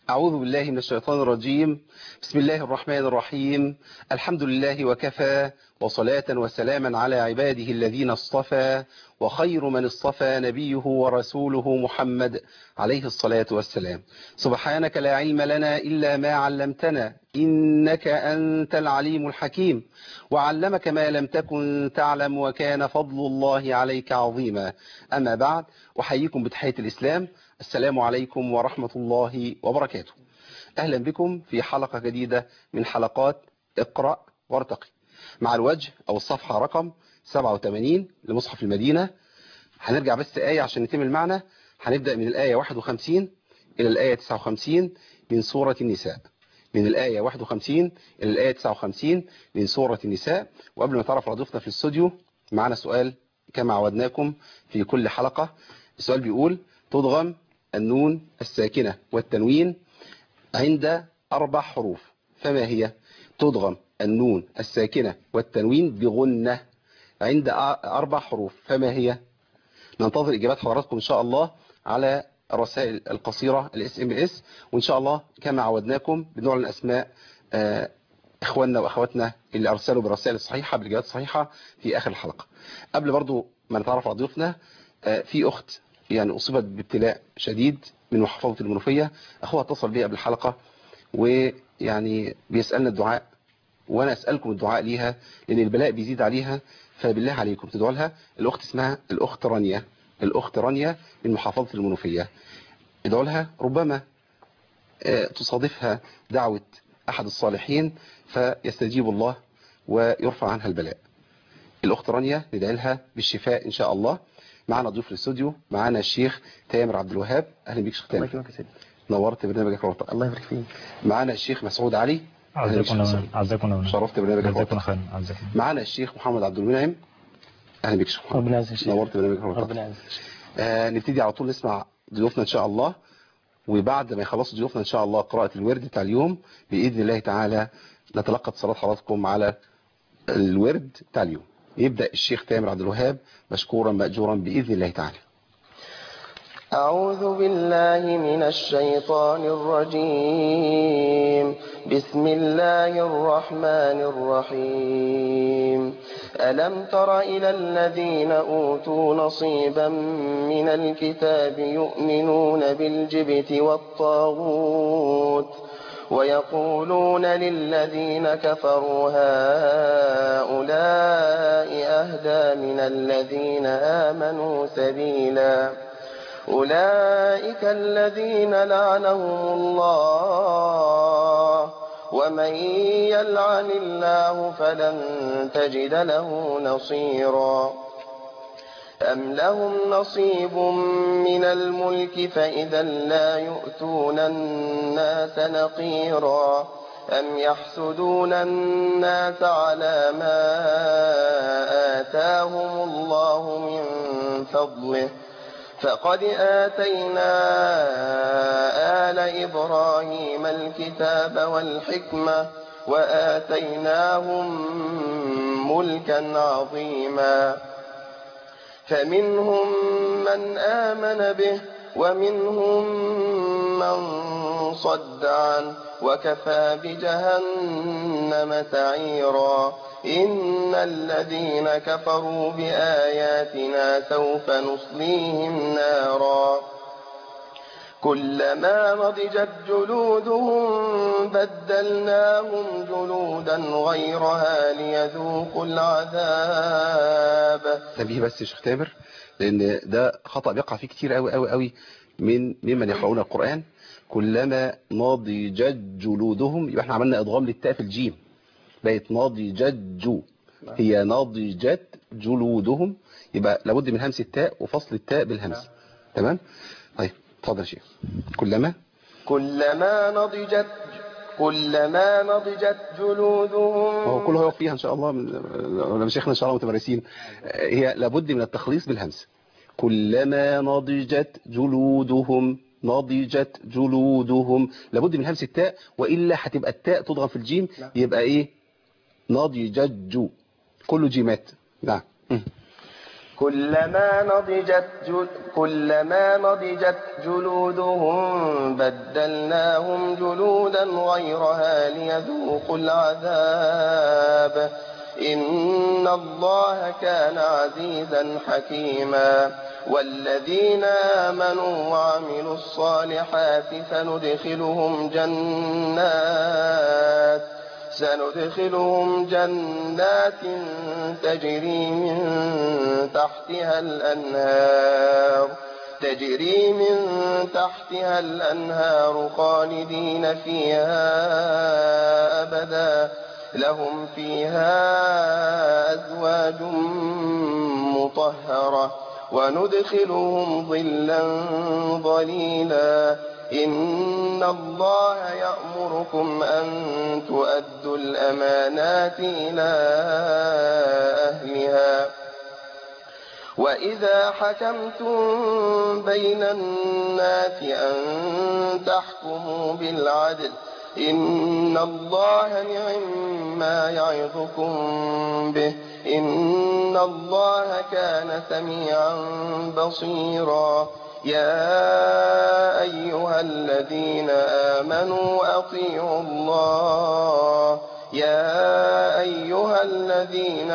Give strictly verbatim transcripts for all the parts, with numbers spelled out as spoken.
أعوذ بالله من الشيطان الرجيم. بسم الله الرحمن الرحيم. الحمد لله وكفى، وصلاة وسلاما على عباده الذين اصطفى، وخير من اصطفى نبيه ورسوله محمد عليه الصلاة والسلام. سبحانك لا علم لنا إلا ما علمتنا، إنك أنت العليم الحكيم، وعلمك ما لم تكن تعلم، وكان فضل الله عليك عظيما. أما بعد، أحييكم بتحية الإسلام. السلام عليكم ورحمة الله وبركاته. أهلا بكم في حلقة جديدة من حلقات اقرأ وارتقي، مع الوجه أو الصفحة رقم سبعة وثمانين لمصحف المدينة. هنرجع بس آية عشان نتم المعنى. هنبدأ من الآية واحد وخمسين إلى الآية تسعة وخمسين من سورة النساء. من الآية واحد وخمسين إلى الآية تسعة وخمسين من سورة النساء. وقبل ما نتعرف على ضيوفنا في الاستوديو، معنا سؤال كما عودناكم في كل حلقة. السؤال بيقول: تضغم النون الساكنة والتنوين عند أربع حروف، فما هي؟ تضغم النون الساكنة والتنوين بغنة عند أربع حروف، فما هي؟ ننتظر إجابات حضراتكم إن شاء الله على الرسائل القصيرة الاس ام اس، وإن شاء الله كما عودناكم بنعلن أسماء آه إخواننا وأخواتنا اللي أرسلوا بالرسائل الصحيحة بالإجابات الصحيحة في آخر الحلقة. قبل برضو ما نتعرف على ضيوفنا، آه في أخت يعني أصيبت بابتلاء شديد من محافظة المنوفية. أخوها اتصل بي قبل الحلقة ويعني بيسألنا الدعاء، وأنا أسألكم الدعاء ليها لأن البلاء بيزيد عليها، فبالله عليكم تدعوا لها. الأخت اسمها الأخت رانيا، الأخت رانيا من محافظة المنوفية. ادعوا لها، ربما تصادفها دعوة أحد الصالحين فيستجيب الله ويرفع عنها البلاء. الأخت رانيا ندعي لها بالشفاء إن شاء الله. معنا ضيوف الاستوديو، معنا الشيخ تامر عبد الوهاب. أهلا بك شيخ تامر. الله يكرمك يا سيدي. نورت برنامجك الوطني. الله يبارك فيك. معنا الشيخ مسعود علي. أهلا بك شيخ مسعود. عزكم الله. شرفت برنامجك الوطني. معنا الشيخ محمد عبد المنعم. أهلا بك شيخ محمد. ربنا يعزك يا شيخ. نورت برنامجك الوطني. ربنا يعزك يا شيخ. آه نبتدي على طول نسمع ضيوفنا إن شاء الله، وبعد ما يخلصوا ضيوفنا إن شاء الله قراءة الورد بتاع اليوم بإذن الله تعالى نتلقى اتصالات حضراتكم على الورد بتاع اليوم. يبدأ الشيخ تامر عبد الوهاب مشكورا مأجورا بإذن الله تعالى. أعوذ بالله من الشيطان الرجيم. بسم الله الرحمن الرحيم. ألم تر إلى الذين أوتوا نصيبا من الكتاب يؤمنون بالجبت والطاغوت ويقولون للذين كفروا هؤلاء أهدى من الذين آمنوا سبيلا. أولئك الذين لعنهم الله، ومن يلعن الله فلن تجد له نصيرا. أم لهم نصيب من الملك فإذا لا يؤتون الناس نقيرا. أم يحسدون الناس على ما آتاهم الله من فضله، فقد آتينا آل إبراهيم الكتاب والحكمة وآتيناهم ملكا عظيما. فمنهم من آمن به ومنهم من صد عنه، وكفى بجهنم سعيرا. إن الذين كفروا بآياتنا سوف نصليهم نارا كلما نضجت جلودهم بدلناهم جلودا غيرها ليذوقوا العذاب. نبيه بس يا شيخ تامر، لأن ده خطأ بيقع فيه كتير قوي قوي قوي من ممن يقرؤون القرآن. كلما نضجت جلودهم، يبقى احنا عملنا إضغام للتاء في الجيم، بقت نضجت جو، هي نضجت جلودهم، يبقى لابد من همس التاء وفصل التاء بالهمس. تمام؟ طيب اتفضل يا شيخ. كلما كلما نضجت كلما نضجت جلودهم، هو كله هيقف فيها ان شاء الله، ولا مشايخنا ان شاء الله متمرسين، هي لابد من التخليص بالهمس. كلما نضجت جلودهم، نضجت جلودهم، لابد من همس التاء، والا هتبقى التاء تضغم في الجيم، يبقى ايه؟ نضجت جو، كله جيمات. نعم. كلما نضجت جل كلما نضجت جلودهم بدلناهم جلودا غيرها ليذوقوا العذاب إن الله كان عزيزا حكيما والذين آمنوا وعملوا الصالحات سندخلهم جنات سندخلهم جنات تجري من تحتها الأنهار تجري من تحتها الأنهار خالدين فيها أبدا لهم فيها أزواج مطهرة وندخلهم ظلا ظليلا إن الله يأمركم أن تؤدوا الأمانات إلى أهلها وإذا حكمتم بين الناس أن تحكموا بالعدل إن الله نعم ما يعظكم به إن الله كان سميعا بصيرا يا أيها الذين آمنوا أطيعوا الله يا أيها الذين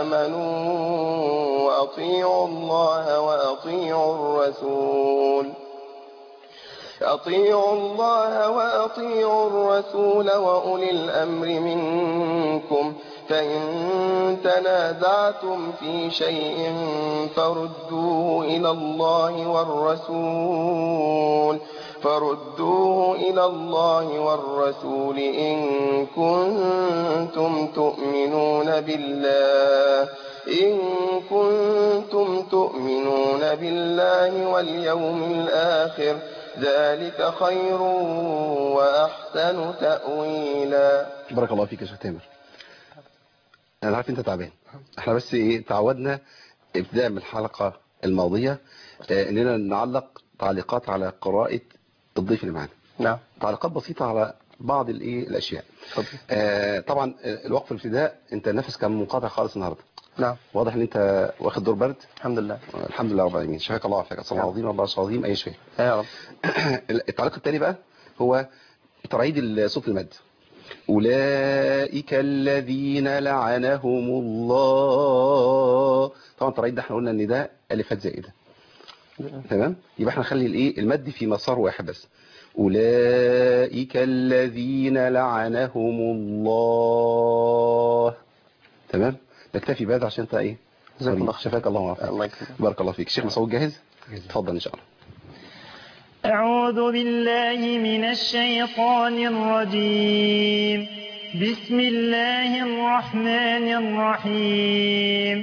آمنوا أطيعوا الله وأطيعوا الرسول أطيعوا الله وأطيعوا الرسول وأولي الأمر منكم فإن تنازعتم في شيء فردوه إلى الله والرسول فردوه إلى الله والرسول إن كنتم تؤمنون بالله إن كنتم تؤمنون بالله واليوم الآخر ذلك خير وأحسن تأويلا. بارك الله فيك يا شيخ تامر. أنا عارف أنت تعبان، احنا بس إيه تعودنا ابتداء من الحلقة الماضية آه إننا نعلق تعليقات على قراءة الضيف اللي معانا. نعم. تعليقات بسيطة على بعض الإيه الأشياء. آه طبعا الوقف الابتداء أنت النفس كان منقطع خالص النهارده. نعم. واضح ان انت واخد دور برد. الحمد لله. الحمد لله رب العالمين. شفاك الله وعافاك. صلى الله العظيم والله العظيم اي شيء. يا رب. التعليق الثاني بقى هو تراعيد صوت المد. اولئك الذين لعنهم الله. طبعا تراعيد ده احنا قلنا ان ده الفات زائده. تمام؟ يبقى احنا نخلي الايه المد في مسار واحد بس. اولئك الذين لعنهم الله. تمام؟ نكتفي بهذا عشان انت ايه الله شفاك الله وعافاك. الله يكرمك. بارك الله فيك. الشيخ مسعود جاهز؟ اتفضل ان شاء الله. أعوذ بالله من الشيطان الرجيم. بسم الله الرحمن الرحيم.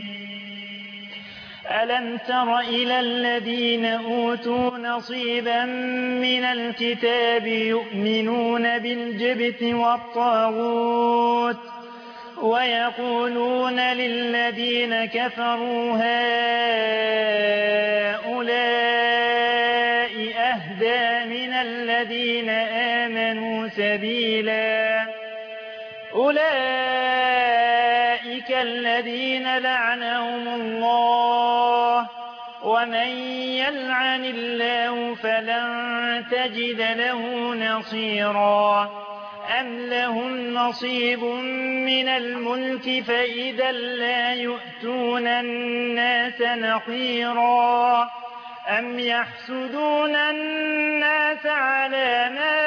ألم تر إلى الذين أوتوا نصيبا من الكتاب يؤمنون بالجبت والطاغوت ويقولون للذين كفروا هؤلاء أهدى من الذين آمنوا سبيلا أولئك الذين لعنهم الله ومن يلعن الله فلن تجد له نصيرا أم لهم نصيب من الملك فإذا لا يؤتون الناس نقيرا أم يحسدون الناس على ما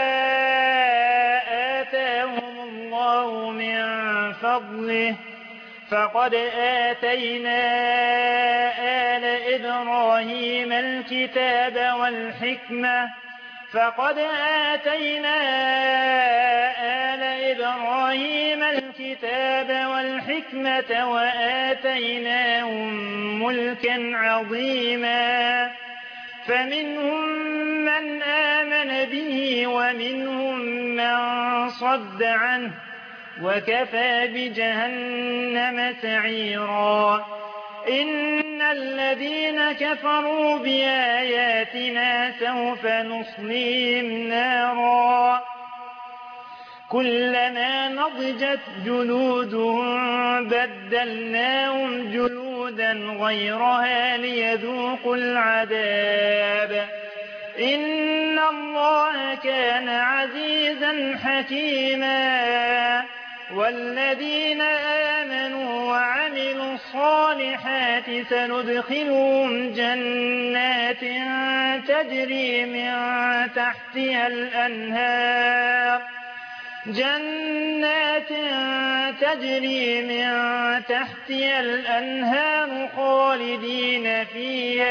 آتاهم الله من فضله فقد آتينا آل إبراهيم الكتاب والحكمة فقد آتينا آل إبراهيم الكتاب والحكمة وآتيناهم ملكا عظيما فمنهم من آمن به ومنهم من صد عنه وكفى بجهنم سعيرا إن الذين كفروا بآياتنا سوف نصليهم نارا كلما نضجت جلودهم بدلناهم جلودا غيرها ليذوقوا العذاب إن الله كان عزيزا حكيما والذين آمنوا وعملوا الصالحات سندخلهم جنات تجري من تحتها الأنهار جنات تجري من تحتها الأنهار خالدين فيها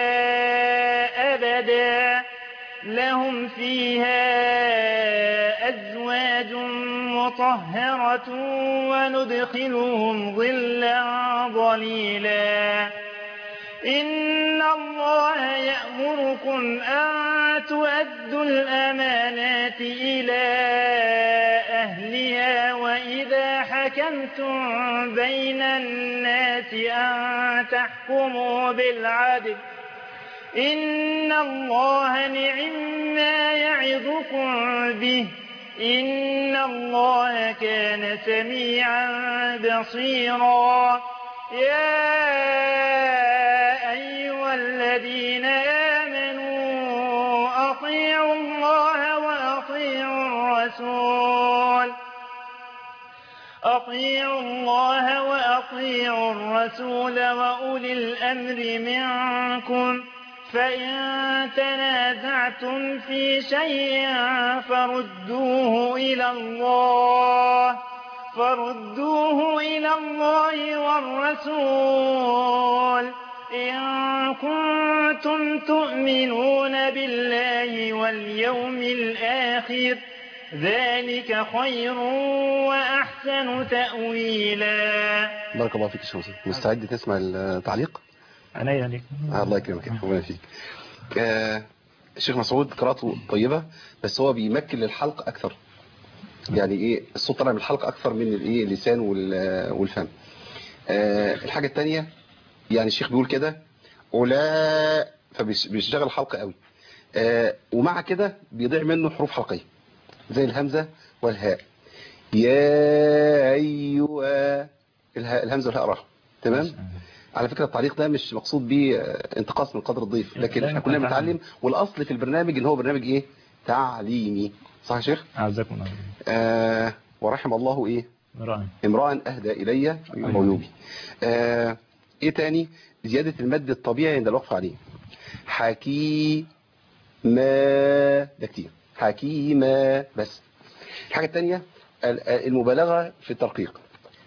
أبدا لهم فيها أزواج مطهرة وندخلهم ظلا ظليلا إن الله يأمركم أن تؤدوا الأمانات إلى أهلها وإذا حكمتم بين الناس أن تحكموا بالعدل إن الله نعما يعظكم به إن الله كان سميعا بصيرا يا أيها الذين آمنوا أطيعوا الله وأطيعوا الرسول أطيعوا الله وأطيعوا الرسول وأولي الأمر منكم فإن تنازعتم في شيء فردوه إلى الله فردوه إلى الله والرسول إن كنتم تؤمنون بالله واليوم الآخر ذلك خير وأحسن تأويلا. بارك الله فيك يا شمس. مستعد تسمع التعليق؟ أنا يعني آه الله يكرمك ربنا فيك. آه الشيخ مسعود قراءته طيبة بس هو بيمكن للحلق أكثر، يعني إيه الصوت طالع من الحلق أكثر من الإيه اللسان والفم. آه الحاجة الثانية يعني الشيخ بيقول كده أولا فبيشتغل الحلق قوي، آه ومع كده بيضيع منه حروف حلقية زي الهمزة والهاء. يا أيها الهمزة والهاء راح تمام. على فكرة التعليق ده مش مقصود بيه انتقاص من قدر الضيف، لكن احنا كلنا بنتعلم والاصل في البرنامج ان هو برنامج ايه تعليمي. صح يا شيخ؟ عزكم الله. آه ورحم الله ايه امرأ اهدى الي عيوبي. آه ايه تاني؟ زيادة المد الطبيعي عند الوقف عليه. حكي ما ده كتير، حكيمة بس. الحاجة التانية المبالغة في الترقيق.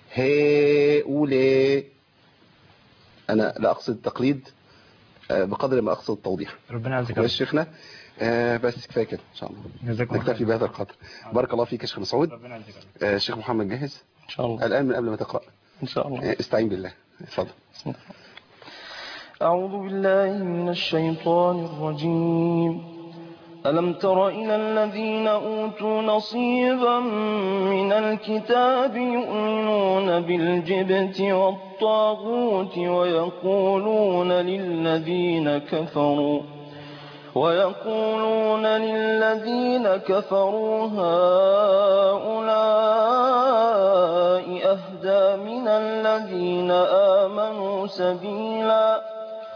هؤلاء أنا لا أقصد التقليد بقدر ما أقصد التوضيح. ربنا يعزك يا شيخنا. آه بس كفاية كده إن شاء الله نكتفي بهذا القدر. بارك الله فيك يا شيخ مسعود. آه الشيخ محمد جاهز إن شاء الله الآن من قبل ما تقرأ إن شاء الله. آه استعين بالله. اتفضل. أعوذ بالله من الشيطان الرجيم. ألم تر إلى الذين أوتوا نصيبا من الكتاب يؤمنون بالجبت والطاغوت ويقولون للذين كفروا ويقولون للذين كفروا هؤلاء أهدى من الذين آمنوا سبيلا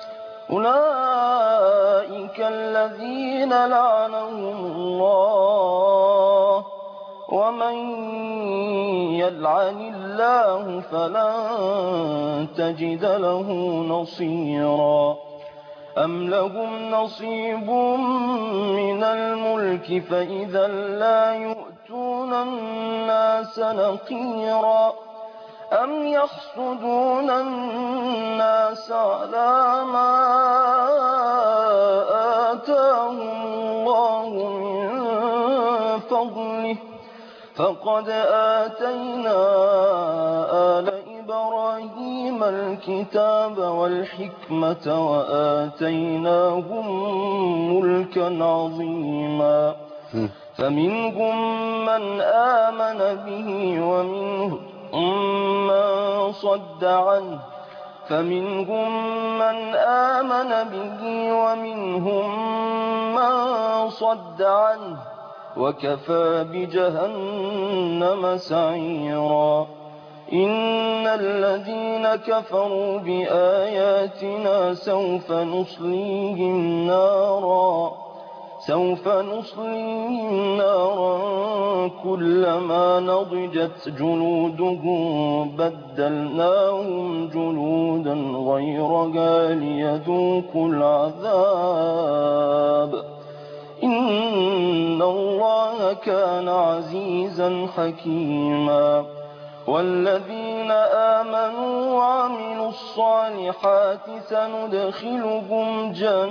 أولئك الذين لعنهم الله ومن يلعن الله فلن تجد له نصيرا أم لهم نصيب من الملك فإذا لا يؤتون الناس نقيرا أم يحسدون الناس على ما آتاهم الله من فضله فقد آتينا آل إبراهيم الكتاب والحكمة وآتيناهم ملكا عظيما فمنهم من آمن به ومنهم من صد عنه فمنهم من آمن به ومنهم من صد عنه وكفى بجهنم سعيرا إن الذين كفروا بآياتنا سوف نصليهم نارا سوف نصليهم نارا كلما نضجت جلودهم بدلناهم جلودا غيرها ليذوقوا العذاب إن الله كان عزيزا حكيما والذين آمنوا وعملوا الصالحات سندخلهم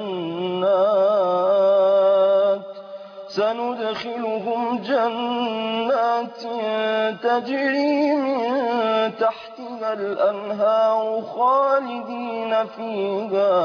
جنات سندخلهم جنات تجري من تحتها الأنهار خالدين فيها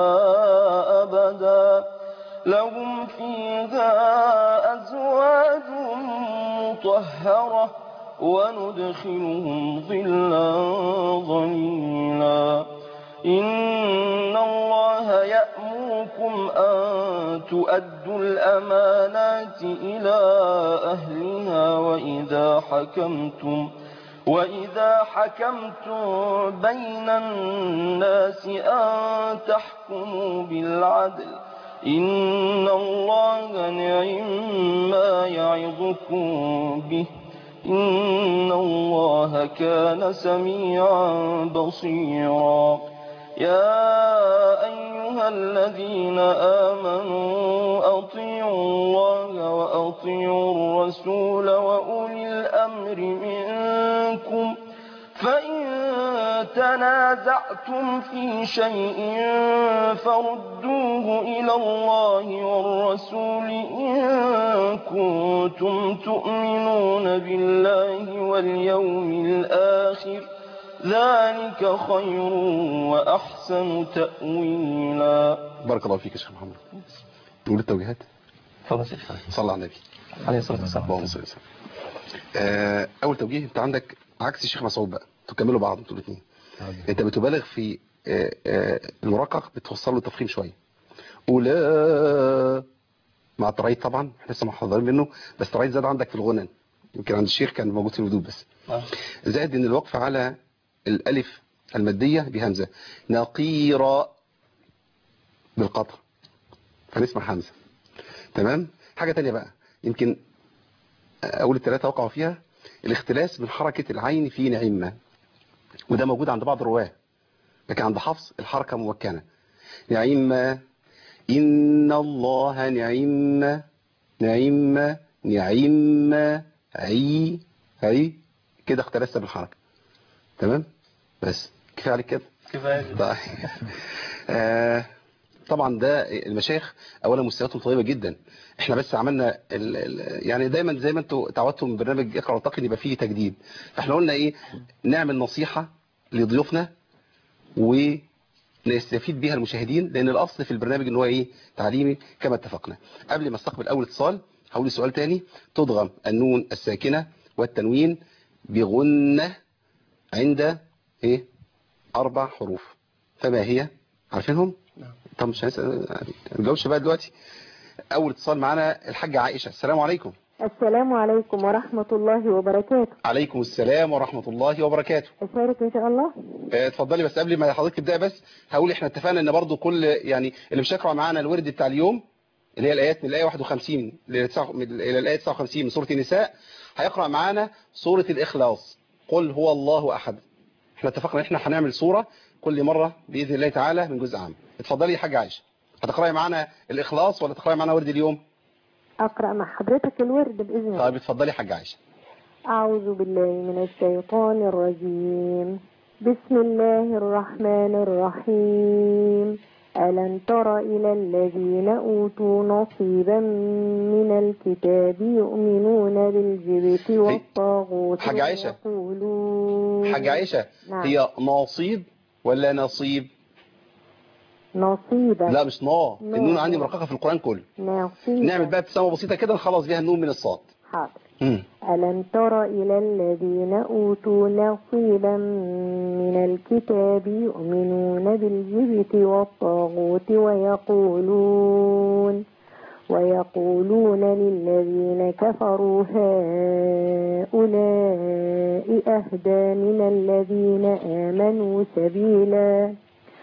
أبدا لهم فيها أزواج مطهرة وندخلهم ظلا ظليلا إن الله يأمركم أن تؤدوا الأمانات إلى أهلها وإذا حكمتم وإذا حكمتم بين الناس أن تحكموا بالعدل إن الله نعم ما يعظكم به إن الله كان سميعا بصيرا يا أيها الذين آمنوا أطيعوا الله وأطيعوا الرسول وأولي الأمر منكم فإن تنازعتم في شيء فردوه إلى الله والرسول إن كنتم تؤمنون بالله واليوم الآخر ذلك خير وأحسن تأويلا. بارك الله فيك يا شيخ محمد. نقول التوجيهات. تفضل صلى على النبي عليه الصلاة والسلام. اللهم صل وسلم. أول توجيه أنت عندك عكس الشيخ مسعود بقى، تكملوا بعض انتوا الاثنين. انت بتبالغ في المرقق، بتوصل له تفخيم شويه. أولى مع الترايد طبعا احنا لسه محضرين منه، بس الترايد زاد عندك في الغنن، يمكن عند الشيخ كان موجود في الوجود بس. زائد ان الوقف على الالف الماديه بهمزه نقيرا بالقطع فنسمع همزه. تمام. حاجه ثانيه بقى يمكن اول الثلاثه وقعوا فيها، الاختلاس من حركه العين في نعمه، وده موجود عند بعض الرواه، لكن عند حفص الحركه ممكنه. نعمه إن الله نعم نعم نعم عي عي كده اختلست بالحركة. تمام. بس كفاية عليك كده. كفاية. طيب. آه طبعا ده المشايخ اولا مستوياتهم طيبه جدا. احنا بس عملنا ال ال يعني دايما زي ما انتوا تعودتوا من برنامج اقرا وارتقي يبقى فيه تجديد، فاحنا قلنا ايه، نعمل نصيحه لضيوفنا ونستفيد بيها المشاهدين، لان الاصل في البرنامج ان هو ايه، تعليمي كما اتفقنا. قبل ما استقبل اول اتصال هقول سؤال تاني. تضغم النون الساكنه والتنوين بغنه عند ايه اربع حروف، فما هي؟ عارفينهم؟ طب مش هنسال نجاوبش بقى دلوقتي. اول اتصال معانا الحاجه عائشه. السلام عليكم. السلام عليكم ورحمة الله وبركاته. عليكم السلام ورحمة الله وبركاته. أشارك إن شاء الله. اتفضلي. بس قبل ما حضرتك تبدأ بس هقول احنا اتفقنا ان برضو كل يعني اللي مش هيقرأ معانا الورد بتاع اليوم اللي هي الآيات من الآية واحد وخمسين إلى الآية تسعة وخمسين من سورة النساء هيقرأ معانا سورة الإخلاص، قل هو الله أحد. احنا اتفقنا احنا هنعمل سورة كل مرة بإذن الله تعالى من جزء عام. اتفضلي يا حاجة عائشة. هتقرأي معانا الإخلاص ولا تقرأي معانا ورد اليوم؟ أقرأ مع حضرتك الورد بإذن الله. طيب اتفضلي يا حاجة عائشة. أعوذ بالله من الشيطان الرجيم. بسم الله الرحمن الرحيم. ألم تر إلى الذين أوتوا نصيبا من الكتاب يؤمنون بالجبت والطاغوت حاجة عائشة. ويقولون حاجة عائشة. نعم. هي نصيب ولا نصيب؟ نصيبا. لا مش نا، نا. النون عندي مرققة في القرآن كله. نصيبا. نعمل بقى ابتسامة بسيطة كده نخلص بيها النون من الصاد. حاضر. مم. ألم تر إلى الذين أوتوا نصيبا من الكتاب يؤمنون بالجبت والطاغوت ويقولون ويقولون للذين كفروا هؤلاء أهدى من الذين آمنوا سبيلا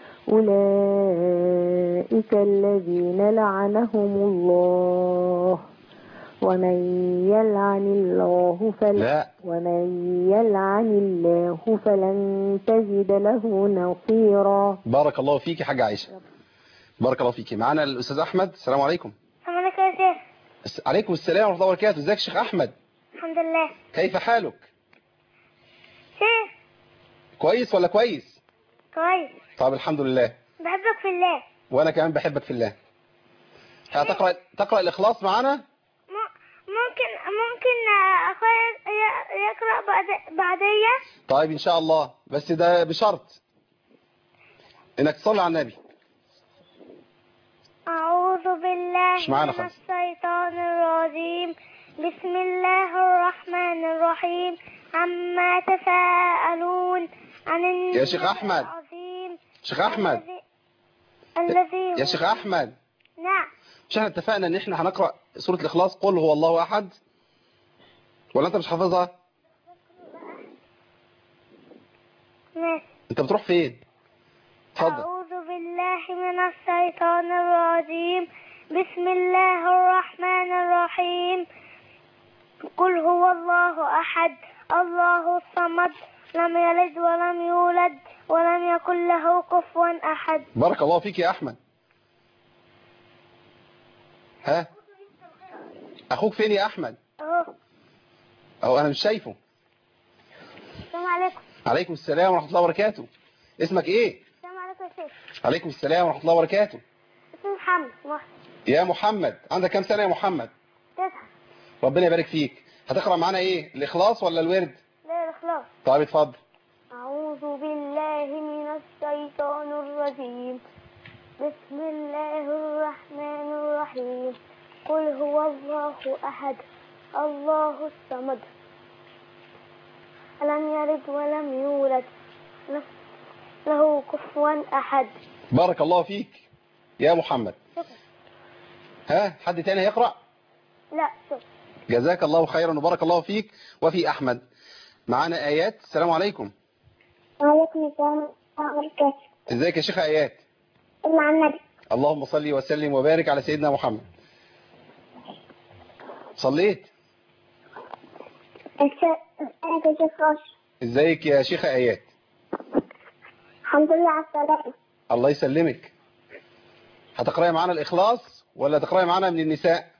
أولئك الذين لعنهم الله ومن يلعن الله فلن لا. ومن يلعن الله فلن تجد له نصيرا. بارك الله فيك يا حاجة عائشة. بارك الله فيك. معانا الأستاذ أحمد. السلام عليكم. السلام عليكم يا شيخ. عليكم السلام ورحمة الله وبركاته. ازيك يا شيخ أحمد؟ الحمد لله. كيف حالك؟ شيخ كويس ولا كويس؟ كويس. طب الحمد لله. بحبك في الله. وأنا كمان بحبك في الله. هتقرأ تقرأ الإخلاص معانا؟ م- ممكن ممكن أخويا ي- يقرأ بعد بعدية. طيب إن شاء الله، بس ده بشرط إنك تصلي على النبي. أعوذ بالله مش معانا من خالص. الشيطان الرجيم. بسم الله الرحمن الرحيم. عما تساءلون عن النبأ يا شيخ أحمد. العظيم شيخ أحمد. الذي الذي يا هو- شيخ أحمد، نعم. مش احنا اتفقنا ان احنا هنقرأ سورة الإخلاص قل هو الله أحد؟ ولا انت مش حافظها؟ ماشي. انت بتروح فين؟ اتفضل. أعوذ بالله من الشيطان الرجيم. بسم الله الرحمن الرحيم. قل هو الله أحد الله الصمد لم يلد ولم يولد ولم يكن له كفوا أحد. بارك الله فيك يا أحمد. ها؟ أخوك فين يا أحمد؟ أهو. أو أنا مش شايفه. السلام عليكم. عليكم السلام ورحمة الله وبركاته. اسمك إيه؟ السلام عليكم يا شيخ. عليكم السلام ورحمة الله وبركاته. اسمي محمد محسن. يا محمد، عندك كام سنة يا محمد؟ تسعة. ربنا يبارك فيك. هتقرأ معانا إيه؟ الإخلاص ولا الورد؟ لا الإخلاص. طيب اتفضل. أعوذ بالله من الشيطان الرجيم. بسم الله الرحمن الرحيم. قل هو الله أحد الله الصمد لم يلد ولم يولد له كفوا أحد. بارك الله فيك يا محمد. ها؟ حد تاني هيقرأ؟ لا شكرا. جزاك الله خيرا وبارك الله فيك. وفي أحمد معانا آيات. السلام عليكم. وعليكم السلام ورحمة الله وبركاته. ازيك يا شيخ آيات؟ مع النبي. اللهم صل وسلم وبارك على سيدنا محمد. صليت؟ أنا كشيخ راشد. ازيك يا شيخ آيات؟ الحمد لله على السلامة. الله يسلمك. هتقرأي معانا الإخلاص ولا تقرأي معانا من النساء؟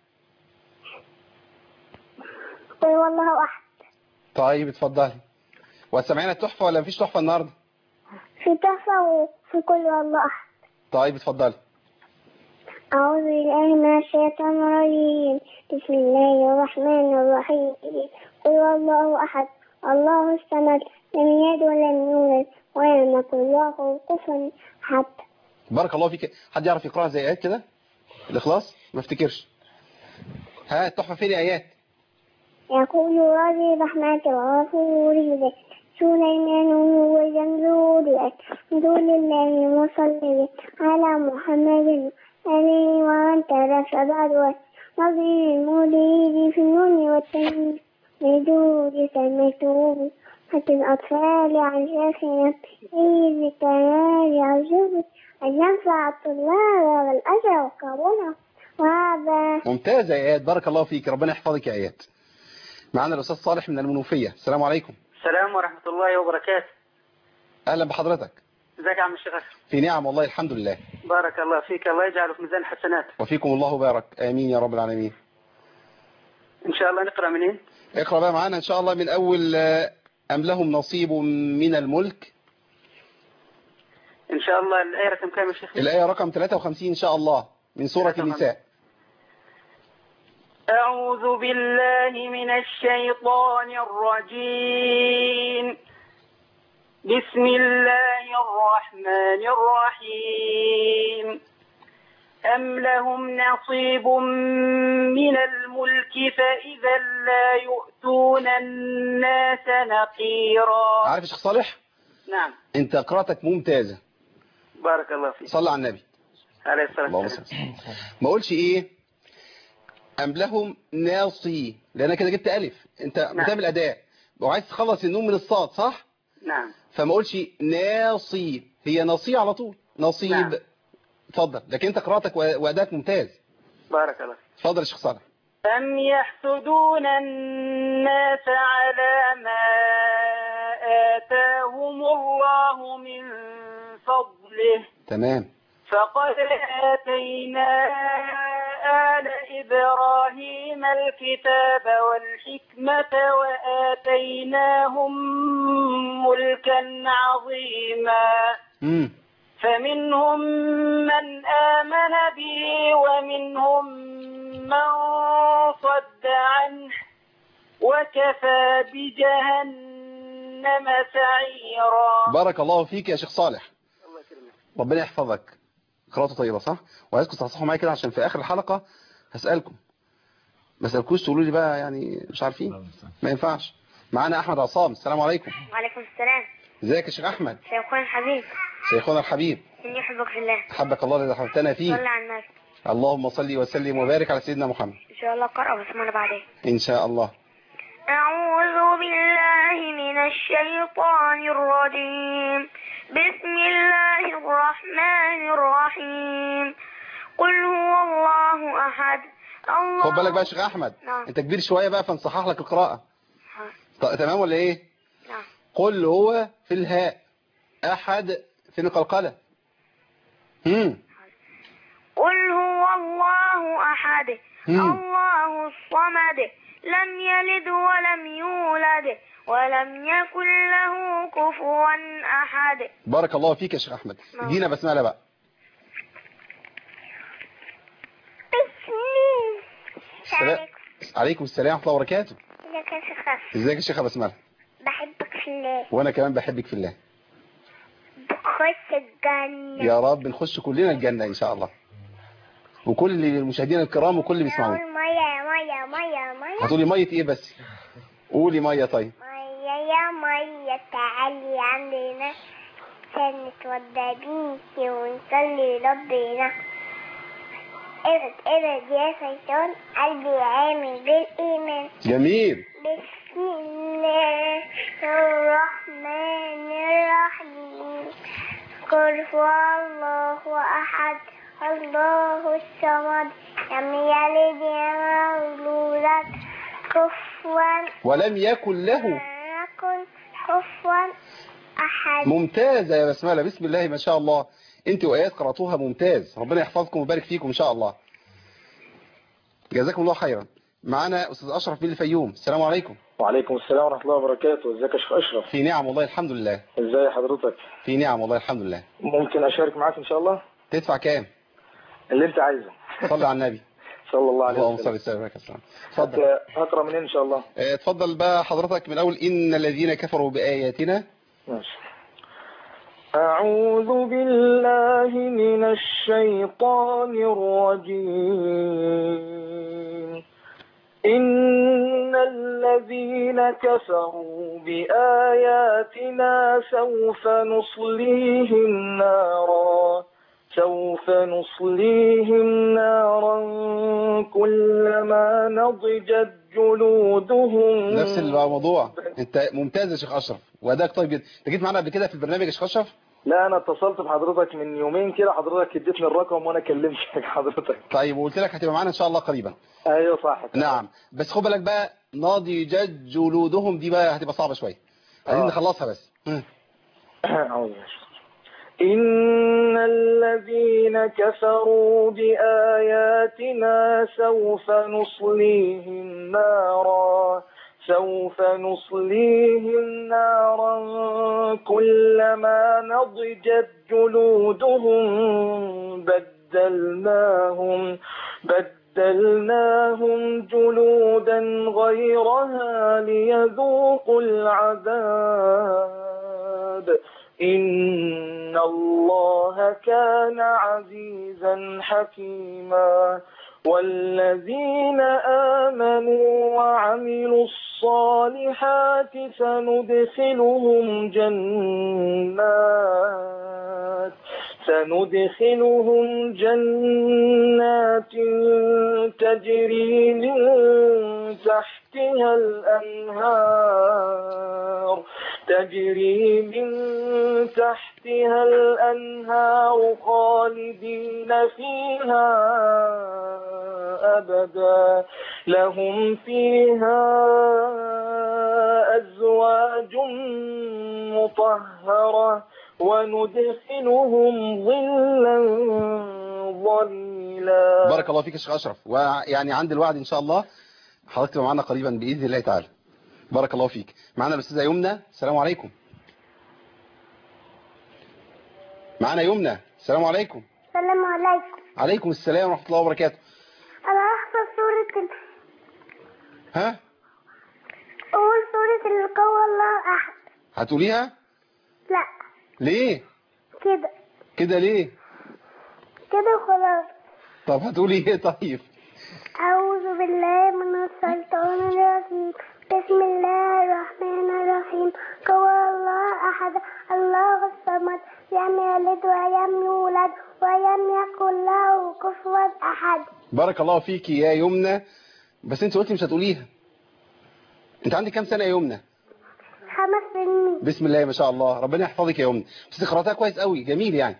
قل هو الله أحد. طيب اتفضلي. وهتسمعينا التحفة ولا مفيش تحفة النهاردة؟ في تحفة وفي كل والله أحد. طيب اتفضلي. أعوذ بالله من الشيطان الرجيم. بسم الله الرحمن الرحيم. قل هو الله أحد الله الصمد لم يلد ولم يولد ولم يكن له كفوا أحد. بارك الله فيك. حد يعرف يقرأها زي آيات كده؟ الإخلاص؟ ما افتكرش. ها التحفة فين يا آيات؟ يقول ربي رحمة الغفور سليمان هو الجمهور دون الله مصلي على محمد عليه وأن ترى بعد نظير المولد في النون والتنين مدود سميته حتى الأطفال عن شيخنا إذ الكمال يعجب أن ينفع الطلاب والأجر وقبوله وهذا. ممتازة يا آيات. بارك الله فيك. ربنا يحفظك يا آيات. معنا الأستاذ صالح من المنوفية. السلام عليكم. السلام ورحمة الله وبركاته. أهلا بحضرتك. ازيك يا عم الشيخ أشرف؟ في نعم والله الحمد لله. بارك الله فيك. الله يجعله في ميزان حسنات. وفيكم الله بارك. آمين يا رب العالمين. إن شاء الله نقرأ منين؟ اقرأ بقى معانا إن شاء الله من أول أم لهم نصيب من الملك. إن شاء الله الآية رقم كام يا شيخ؟ الآية رقم ثلاثة وخمسين إن شاء الله من سورة النساء. أعوذ بالله من الشيطان الرجيم. بسم الله الرحمن الرحيم. أم لهم نصيب من الملك فإذا لا يؤتون الناس نقيرا. عارف يا شيخ صالح؟ نعم. أنت قراءتك ممتازة. بارك الله فيك. صلى على النبي عليه الصلاة والسلام. ما أقولش إيه أم لهم ناصي، لأن كده جبت ألف، أنت نعم. بتعمل أداء وعايز تخلص النون من الصاد صح؟ نعم. فما أقولش ناصي، هي ناصي على طول، نصيب. نعم. اتفضل، لكن أنت قراءتك وأداءك ممتاز. بارك الله. اتفضل يا شيخ صالح. أم يحسدون الناس على ما آتاهم الله من فضله تمام. فقد آتينا آل إبراهيم الكتاب والحكمة وآتيناهم ملكا عظيما امم فمنهم من آمن به ومنهم من صد عنه وكفى بجهنم سعيرا. بارك الله فيك يا شيخ صالح، ربنا يحفظك. قراءته طيبة صح؟ وعايزكم تصحصحوا معايا كده عشان في آخر الحلقة هسألكم، ما سألكوش تقولوا لي بقى يعني مش عارفين، ما ينفعش. معانا أحمد عصام، السلام عليكم. وعليكم السلام. ازيك يا شيخ أحمد؟ شيخنا الحبيب. شيخنا الحبيب. إني أحبك في الله. حبك الله الذي حببتنا فيه. صلى على النبي. اللهم صل وسلم وبارك على سيدنا محمد. إن شاء الله قرأ بسمنا بعدين. إن شاء الله. أعوذ بالله من الشيطان الرجيم. بسم الله الرحمن الرحيم. قل هو الله أحد. الله. خد بالك بقى يا شيخ أحمد. نعم. أنت كبير شوية بقى فنصحح لك القراءة. ها. تمام ولا إيه؟ نعم. قل هو في الهاء، أحد في القلقلة. امم قل هو الله أحد. الله الصمد. لم يلد ولم يولد ولم يكن له كفوا أحد. بارك الله فيك يا شيخ أحمد. ادينا بسملة بقى. السلام عليكم. السلام ورحمة الله وبركاته. ازيك يا شيخ؟ ازيك يا شيخة بسملة؟ بحبك في الله. وانا كمان بحبك في الله. بخش الجنة يا رب نخش كلنا الجنة ان شاء الله، وكل المشاهدين الكرام وكل اللي بيسمعونا. مية مية مية مية. هتقولي مية ايه بس؟ قولي مية. طيب مية يا مية تعالي عندنا عشان نتوضى بيكي ونصلي ربنا. ابعد ابعد يا شيطان قلبي عامل بالإيمان. جميل. بسم الله الرحمن الرحيم. قل هو الله أحد الله الصمد لم يلد ولم يولد كفوا ولم يكن له يكن كفوا أحد. ممتازة يا بسملة، بسم الله ما شاء الله. انت وآيات قرأتوها ممتاز، ربنا يحفظكم ويبارك فيكم ان شاء الله. جزاكم الله خيرا. معنا أستاذ أشرف من الفيوم، السلام عليكم. وعليكم السلام ورحمة الله وبركاته. ازيك يا شيخ أشرف؟ في نعم والله الحمد لله. ازاي حضرتك؟ في نعم والله الحمد لله. ممكن أشارك معاك إن شاء الله؟ تدفع كام؟ اللي أنت عايزه. صلي على النبي. صلى الله عليه وسلم. اللهم صل وسلم. اتفضل. هقرأ منين إن شاء الله؟ اتفضل بقى حضرتك من أول إن الذين كفروا بآياتنا. ماشي. أعوذ بالله من الشيطان الرجيم. إن الذين كفروا بآياتنا سوف نصليهم نارا سوف نصليهم نارا كلما نضجت جلودهم. نفس الموضوع. انت ممتاز يا شيخ أشرف وأداك طيب جدا. انت جيت معنا قبل كده في البرنامج يا شيخ أشرف؟ لا انا اتصلت بحضرتك من يومين كده، حضرتك اديتني الرقم وانا كلمتك حضرتك. طيب وقلت لك هتبقى معانا ان شاء الله قريبا. ايوه صح. نعم بس خد بالك بقى نضجت جلودهم دي بقى هتبقى صعبة شوية، عايزين نخلصها بس. اعوذ إن الذين كفروا بآياتنا سوف نصليهم نارا سوف نصليهم نارا كلما نضجت جلودهم بدلناهم بدلناهم جلودا غيرها ليذوقوا العذاب إن الله كان عزيزا حكيما. والذين آمنوا وعملوا الصالحات سندخلهم جنات سندخلهم جنات تجري من تحتها الأنهار تجري من تحتها الأنهار خالدين فيها أبدا لهم فيها أزواج مطهرة وندخلهم ظلا ظليلا. بارك الله فيك يا شيخ أشرف، ويعني عند الوعد إن شاء الله حضرتك تبقى معنا قريبا بإذن الله تعالى. بارك الله فيك. معنا الأستاذة يمنى. السلام عليكم. معنا يمنى. السلام عليكم. السلام عليكم. عليكم السلام ورحمة الله وبركاته. أنا أحفظ سورة ال... ها؟ أقول سورة القوى الله أحد. هتقوليها؟ لا. ليه؟ كده. كده ليه؟ كده وخلاص. طب هتقولي ايه طيب؟ أعوذ بالله من الشيطان الرجيم. بسم الله الرحمن الرحيم. قوى الله أحد الله الصمد لم يلد ولم يولد ولم يكن له كفوا أحد. بارك الله فيك يا يمنى، بس انت قلتي مش هتقوليها. انت عندك كام سنة يا يمنى؟ خمس سنين. بسم الله ما شاء الله، ربنا يحفظك يا يمنى، بس قرأتها كويس قوي، جميل يعني.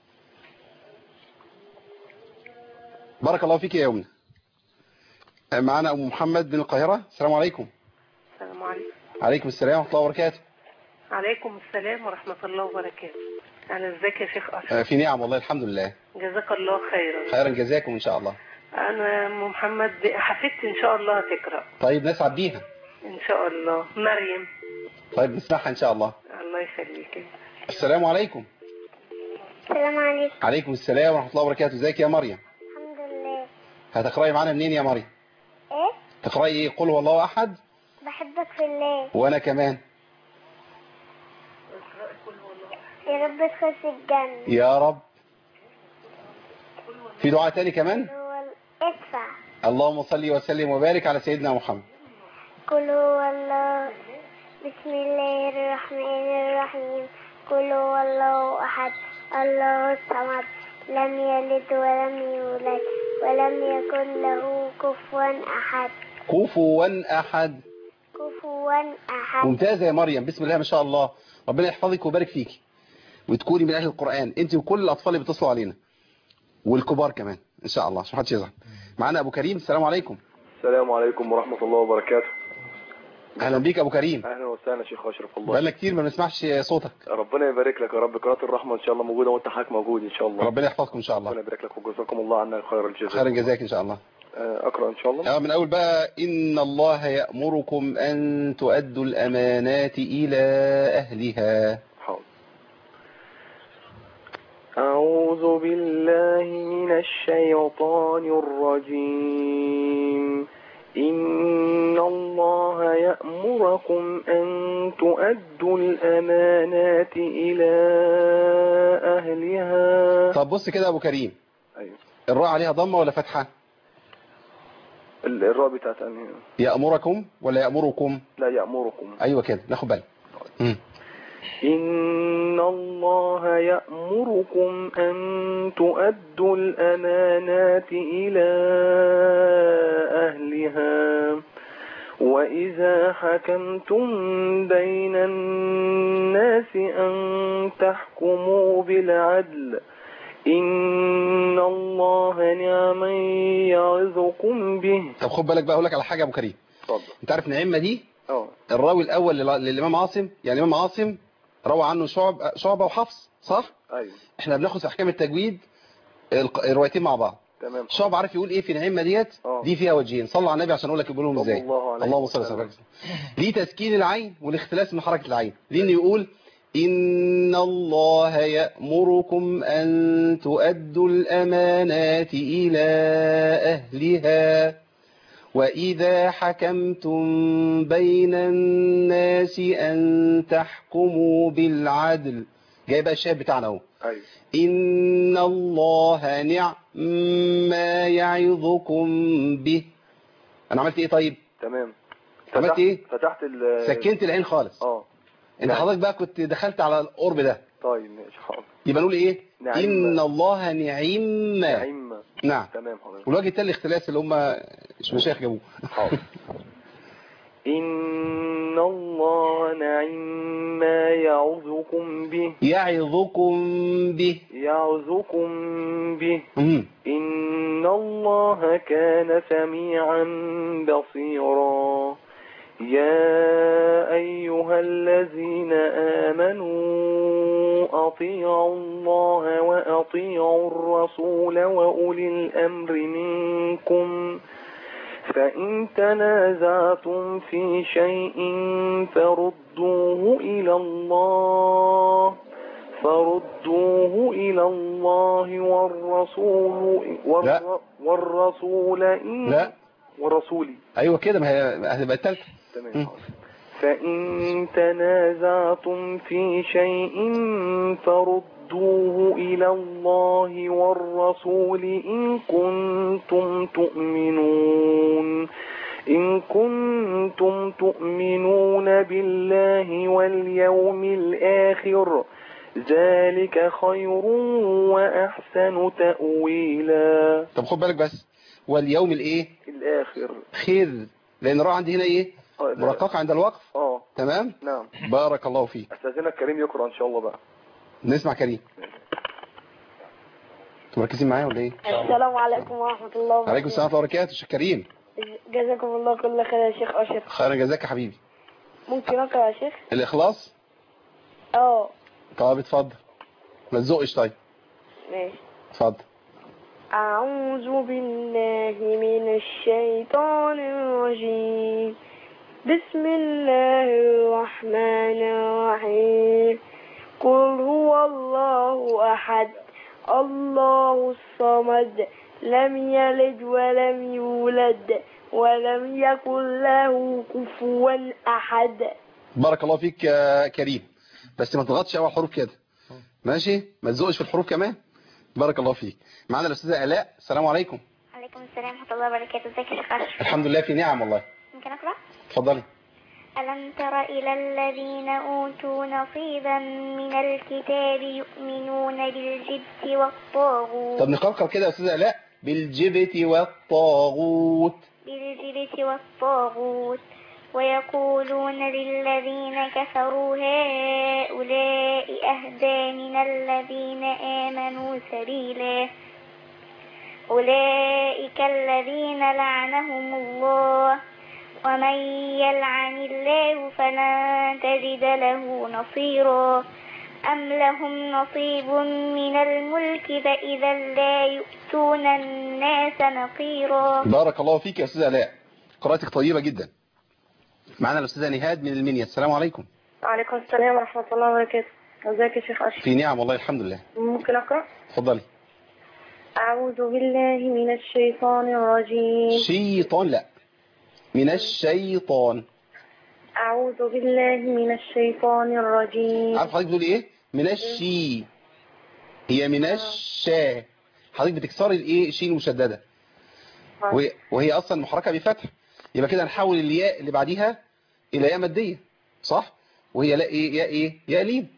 بارك الله فيك يا يمنى. معانا ام محمد من القاهرة. السلام عليكم. السلام عليكم. عليكم السلام ورحمة الله وبركاته. عليكم السلام ورحمة الله وبركاته. أنا ازيك يا شيخ أشرف؟ آه في نعم والله الحمد لله. جزاك الله خيرا. خيرا جزاكم إن شاء الله. أنا أم محمد حفيدتي إن شاء الله هتقرأ. طيب نسعد بيها. إن شاء الله. مريم. طيب نسمعها إن شاء الله. الله يخليك. السلام عليكم. السلام عليكم. عليكم السلام ورحمة الله وبركاته. ازيك يا مريم؟ الحمد لله. هتقرأي معانا منين يا مريم؟ إيه؟ تقرأي إيه؟ قل هو الله أحد. بحبك في الله. وأنا كمان. يا رب تخش الجنة. يا رب. في دعاء تاني كمان؟ هو ادفع. اللهم صل وسلم وبارك على سيدنا محمد. قل هو الله. بسم الله الرحمن الرحيم. قل هو الله أحد الله الصمد لم يلد ولم يولد ولم يكن له كفوا أحد. كفوا أحد. كفوا أحد. ممتازة يا مريم، بسم الله ما شاء الله، ربنا يحفظك ويبارك فيك وتكوني من أهل القرآن أنت وكل الأطفال اللي بيتصلوا علينا والكبار كمان إن شاء الله عشان محدش يزعل. معانا أبو كريم. السلام عليكم. السلام عليكم ورحمة الله وبركاته. أهلا بيك أبو كريم. أهلا وسهلا شيخ أشرف. الله بقالنا كتير ما بنسمعش صوتك. ربنا يبارك لك يا رب. قناة الرحمة إن شاء الله موجودة وأنت حضرتك موجود إن شاء الله. ربنا يحفظكم إن شاء الله. ربنا يبارك لك وجزاكم الله عنا خير الجزاء. خير الجزاك إن شاء الله. أقرأ إن شاء الله. اه من أول بقى إن الله يأمركم أن تؤدوا الأمانات إلى أهلها. حاضر. أعوذ بالله من الشيطان الرجيم. إن الله يأمركم أن تؤدوا الأمانات إلى أهلها. طب بص كده أبو كريم. أيوه. الراء عليها ضمة ولا فتحة؟ الراء بتاعت أنهي؟ يأمركم ولا يأمركم؟ لا يأمركم. أيوة كده ناخد بالك. إن الله يأمركم أن تؤدوا الأمانات إلى أهلها وإذا حكمتم بين الناس أن تحكموا بالعدل إن الله نعم يعظكم به. طب خد بالك بقى أقول لك على حاجة يا أبو كريم. اتفضل. أنت عارف نعمة دي؟ اه. الراوي الأول للإمام عاصم، يعني الإمام عاصم روى عنه شعب شعبة وحفص صح؟ أيوه. إحنا بناخد في أحكام التجويد الروايتين مع بعض. تمام. شعب عارف يقول إيه في النعمة ديت؟ أوه. دي فيها وجهين، صلوا على النبي عشان أقول لك يقولهم إزاي. اللهم صل وسلم. ليه تسكين العين والاختلاس من حركة العين. لأنه يقول إن الله يأمركم أن تؤدوا الأمانات إلى أهلها وإذا حكمتم بين الناس أن تحكموا بالعدل. جاي بقى الشاهد بتاعنا اهو. أيوه. إن الله نعم ما يعظكم به. أنا عملت إيه طيب؟ تمام. عملت إيه؟ فتحت ال سكنت العين خالص. اه. انت حضرتك بقى كنت دخلت على القرب ده طيب ماشي حاضر. يبقى نقول ايه؟ نعم. ان الله نعم. نعم. نعم. تمام حضرتك. والوجه التالي الاختلاس اللي هم المشايخ جابوه. حاضر. إن الله نعم ما يعظكم به. يعظكم به. يعظكم به. مم. إن الله كان سميعا بصيرا. يا أيها الذين آمنوا أطيعوا الله وأطيعوا الرسول وأولي الأمر منكم فإن تنازعتم في شيء فردوه إلى الله فردوه إلى الله والرسول والر... والرسول إن لا والرسول أيوة كده، ما هي هتبقى التالتة. تمام. فإن تنازعتم في شيء فردوه إلى الله والرسول إن كنتم تؤمنون إن كنتم تؤمنون بالله واليوم الآخر ذلك خير وأحسن تأويلا. طب خد بالك بس، واليوم الإيه؟ الآخر. خير، لأن راح عندي هنا إيه؟ مرققة عند الوقف. اه تمام. نعم. بارك الله فيك. استاذنك كريم يقرأ ان شاء الله بقى. نسمع كريم. انتوا مركزين معايا ولا ايه؟ السلام عليكم ورحمة الله وبركاته. وعليكم السلام ورحمة الله وبركاته. شيخ كريم جزاكم الله كل خير يا شيخ أشرف. خيرا جزاك يا حبيبي. ممكن أقرأ يا شيخ؟ الإخلاص. اه طب اتفضل، ما تزقش. طيب ماشي اتفضل. أعوذ بالله من الشيطان الرجيم. بسم الله الرحمن الرحيم. قل هو الله أحد الله الصمد لم يلد ولم يولد ولم يكن له كفوا أحد. بارك الله فيك يا كريم، بس ما تضغطش اول حروف كده، ماشي؟ ما تزقش في الحروف كمان. بارك الله فيك. معانا الأستاذة آلاء. السلام عليكم. عليكم السلام ورحمة الله وبركاته. ازيك يا شيخ أشرف؟ الحمد لله في نعم والله. ممكن أقرأ؟ اتفضلي. ألم تر إلى الذين أوتوا نصيبا من الكتاب يؤمنون بالجبت والطاغوت. طب نقرقر كده يا أستاذة آلاء. بالجبت والطاغوت. بالجبت والطاغوت ويقولون للذين كفروا هؤلاء أهدى من الذين آمنوا سبيلا. أولئك الذين لعنهم الله ومن يلعن الله فلن تجد له نصيرا. أم لهم نصيب من الملك فإذا لا يؤتون الناس نقيرا. بارك الله فيك يا أستاذة آلاء، قراءتك طيبة جدا. معنا الأستاذة نهاد من المنيا. السلام عليكم. وعليكم السلام ورحمة الله وبركاته. ازيك يا شيخ أشرف؟ في نعم والله الحمد لله. ممكن أقرأ؟ اتفضلي. أعوذ بالله من الشيطان الرجيم. شيطان لا، من الشيطان. أعوذ بالله من الشيطان الرجيم. عارف حضرتك بتقولي ايه؟ من الشي، هي من الشا. حضرتك بتكسري الايه شين مشدده وهي, وهي اصلا محركه بفتح، يبقى كده نحول الياء اللي بعديها الى ياء ماديه، صح؟ وهي لا ايه ياء ايه ياء لين.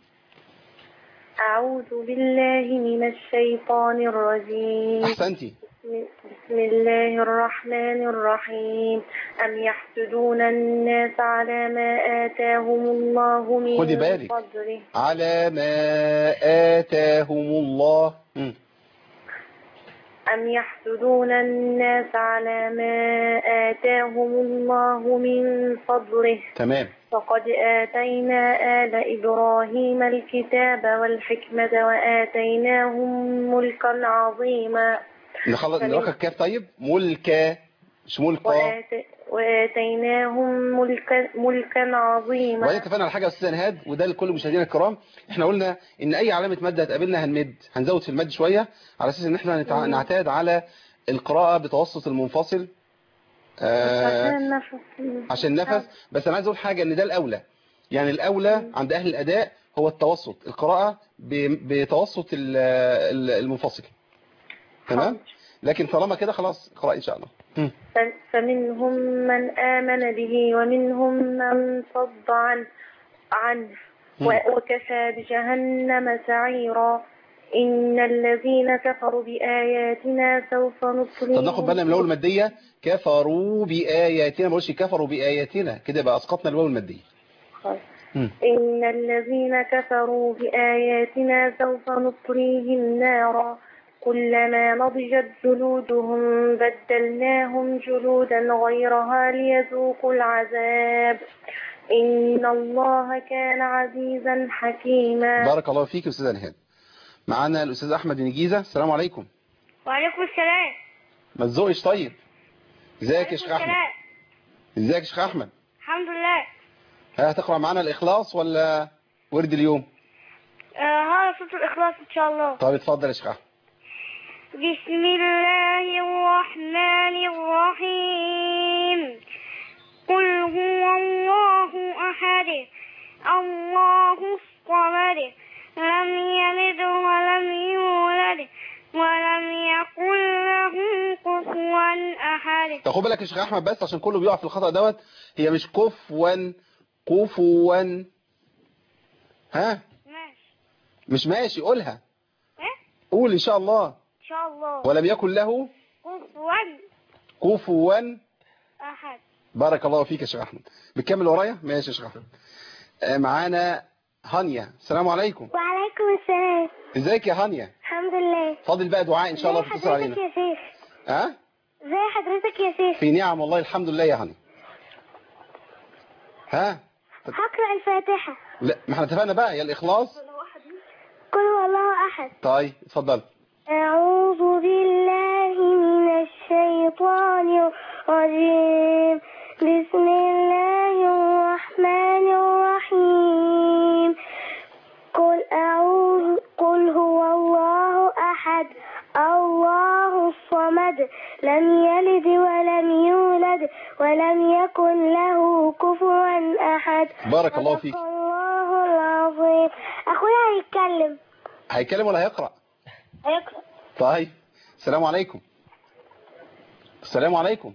أعوذ بالله من الشيطان الرجيم. احسنتي. بسم الله الرحمن الرحيم. أم يحسدون الناس على ما آتاهم الله من خدي بالك فضله. على ما آتاهم الله. م. أم يحسدون الناس على ما آتاهم الله من فضله. تمام. فقد آتينا آل إبراهيم الكتاب والحكمة وآتيناهم ملكا عظيما. نخلص نرقق كاف. طيب ملكا مش ملكا. وآت... وآتيناهم ملكا ملكا عظيما. وبعدين اتفقنا على حاجه يا استاذ نهاد، وده لكل مشاهدينا الكرام. احنا قلنا ان اي علامه مد هتقابلنا هنمد، هنزود في المد شويه على اساس ان احنا نتع... نعتاد على القراءه بتوسط المنفصل آه... عشان النفس. عشان النفس. بس انا عايز اقول حاجه، ان ده الاولى، يعني الاولى عند اهل الاداء هو التوسط، القراءه ب... بتوسط المنفصل. تمام. لكن طالما كده خلاص اقرأ ان شاء الله. فمنهم من آمن به ومنهم من صد عنه عنه و- وكفى بجهنم سعيرا. إن الذين كفروا بآياتنا سوف نصليهم. طب ناخد بالنا من الواو المادية. كفروا بآياتنا، ما بقولش كفروا بآياتنا كده بقى اسقطنا الواو المادية. خلاص. إن الذين كفروا بآياتنا سوف نصليهم نارا كلما نضجت جلودهم بدلناهم جلودا غيرها ليذوقوا العذاب إن الله كان عزيزا حكيما. بارك الله فيك يا أستاذ نهاد. معانا الأستاذ أحمد بن جيزة. السلام عليكم. وعليكم السلام. ما تزوقش طيب. ازيك يا شيخ أحمد؟ ازيك يا شيخ أحمد؟ الحمد لله. ها هتقرأ معانا الإخلاص ولا ورد اليوم؟ آه هذا صوت الإخلاص إن شاء الله. طيب اتفضل يا شيخ أحمد. بسم الله الرحمن الرحيم. قل هو الله أحد الله الصمد لم يلد ولم يولد ولم يكن له كفوا أحد. تاخد بالك يا شيخ أحمد بس عشان كله بيقع في الخطأ دوت. هي مش كفوا كفوا. ها ماشي. مش ماشي قولها. ايه قول إن شاء الله. إن شاء الله. ولم يكن له كفوا كفوا أحد. بارك الله فيك يا شيخ أحمد. بتكمل ورايا؟ ماشي يا شيخ أحمد. آه معانا هانيا. السلام عليكم. وعليكم السلام. ازيك يا هانيا؟ الحمد لله. فاضل بقى دعاء ان شاء الله تتصل علينا. ازي حضرتك يا شيخ؟ ها ازي حضرتك يا شيخ؟ في نعم والله الحمد لله يا هانيا. ها هقرأ الفاتحة. لا ما احنا اتفقنا بقى يا الإخلاص. قل هو الله أحد. طيب اتفضل. أعوذ بالله من الشيطان الرجيم. بسم الله الرحمن الرحيم. قل أعوذ قل هو الله أحد الله الصمد لم يلد ولم يولد ولم يكن له كفوا أحد. بارك الله فيك. الله العظيم. أخويا هيتكلم. هيتكلم ولا هيقرأ؟ هيقرأ. طيب السلام عليكم. السلام عليكم.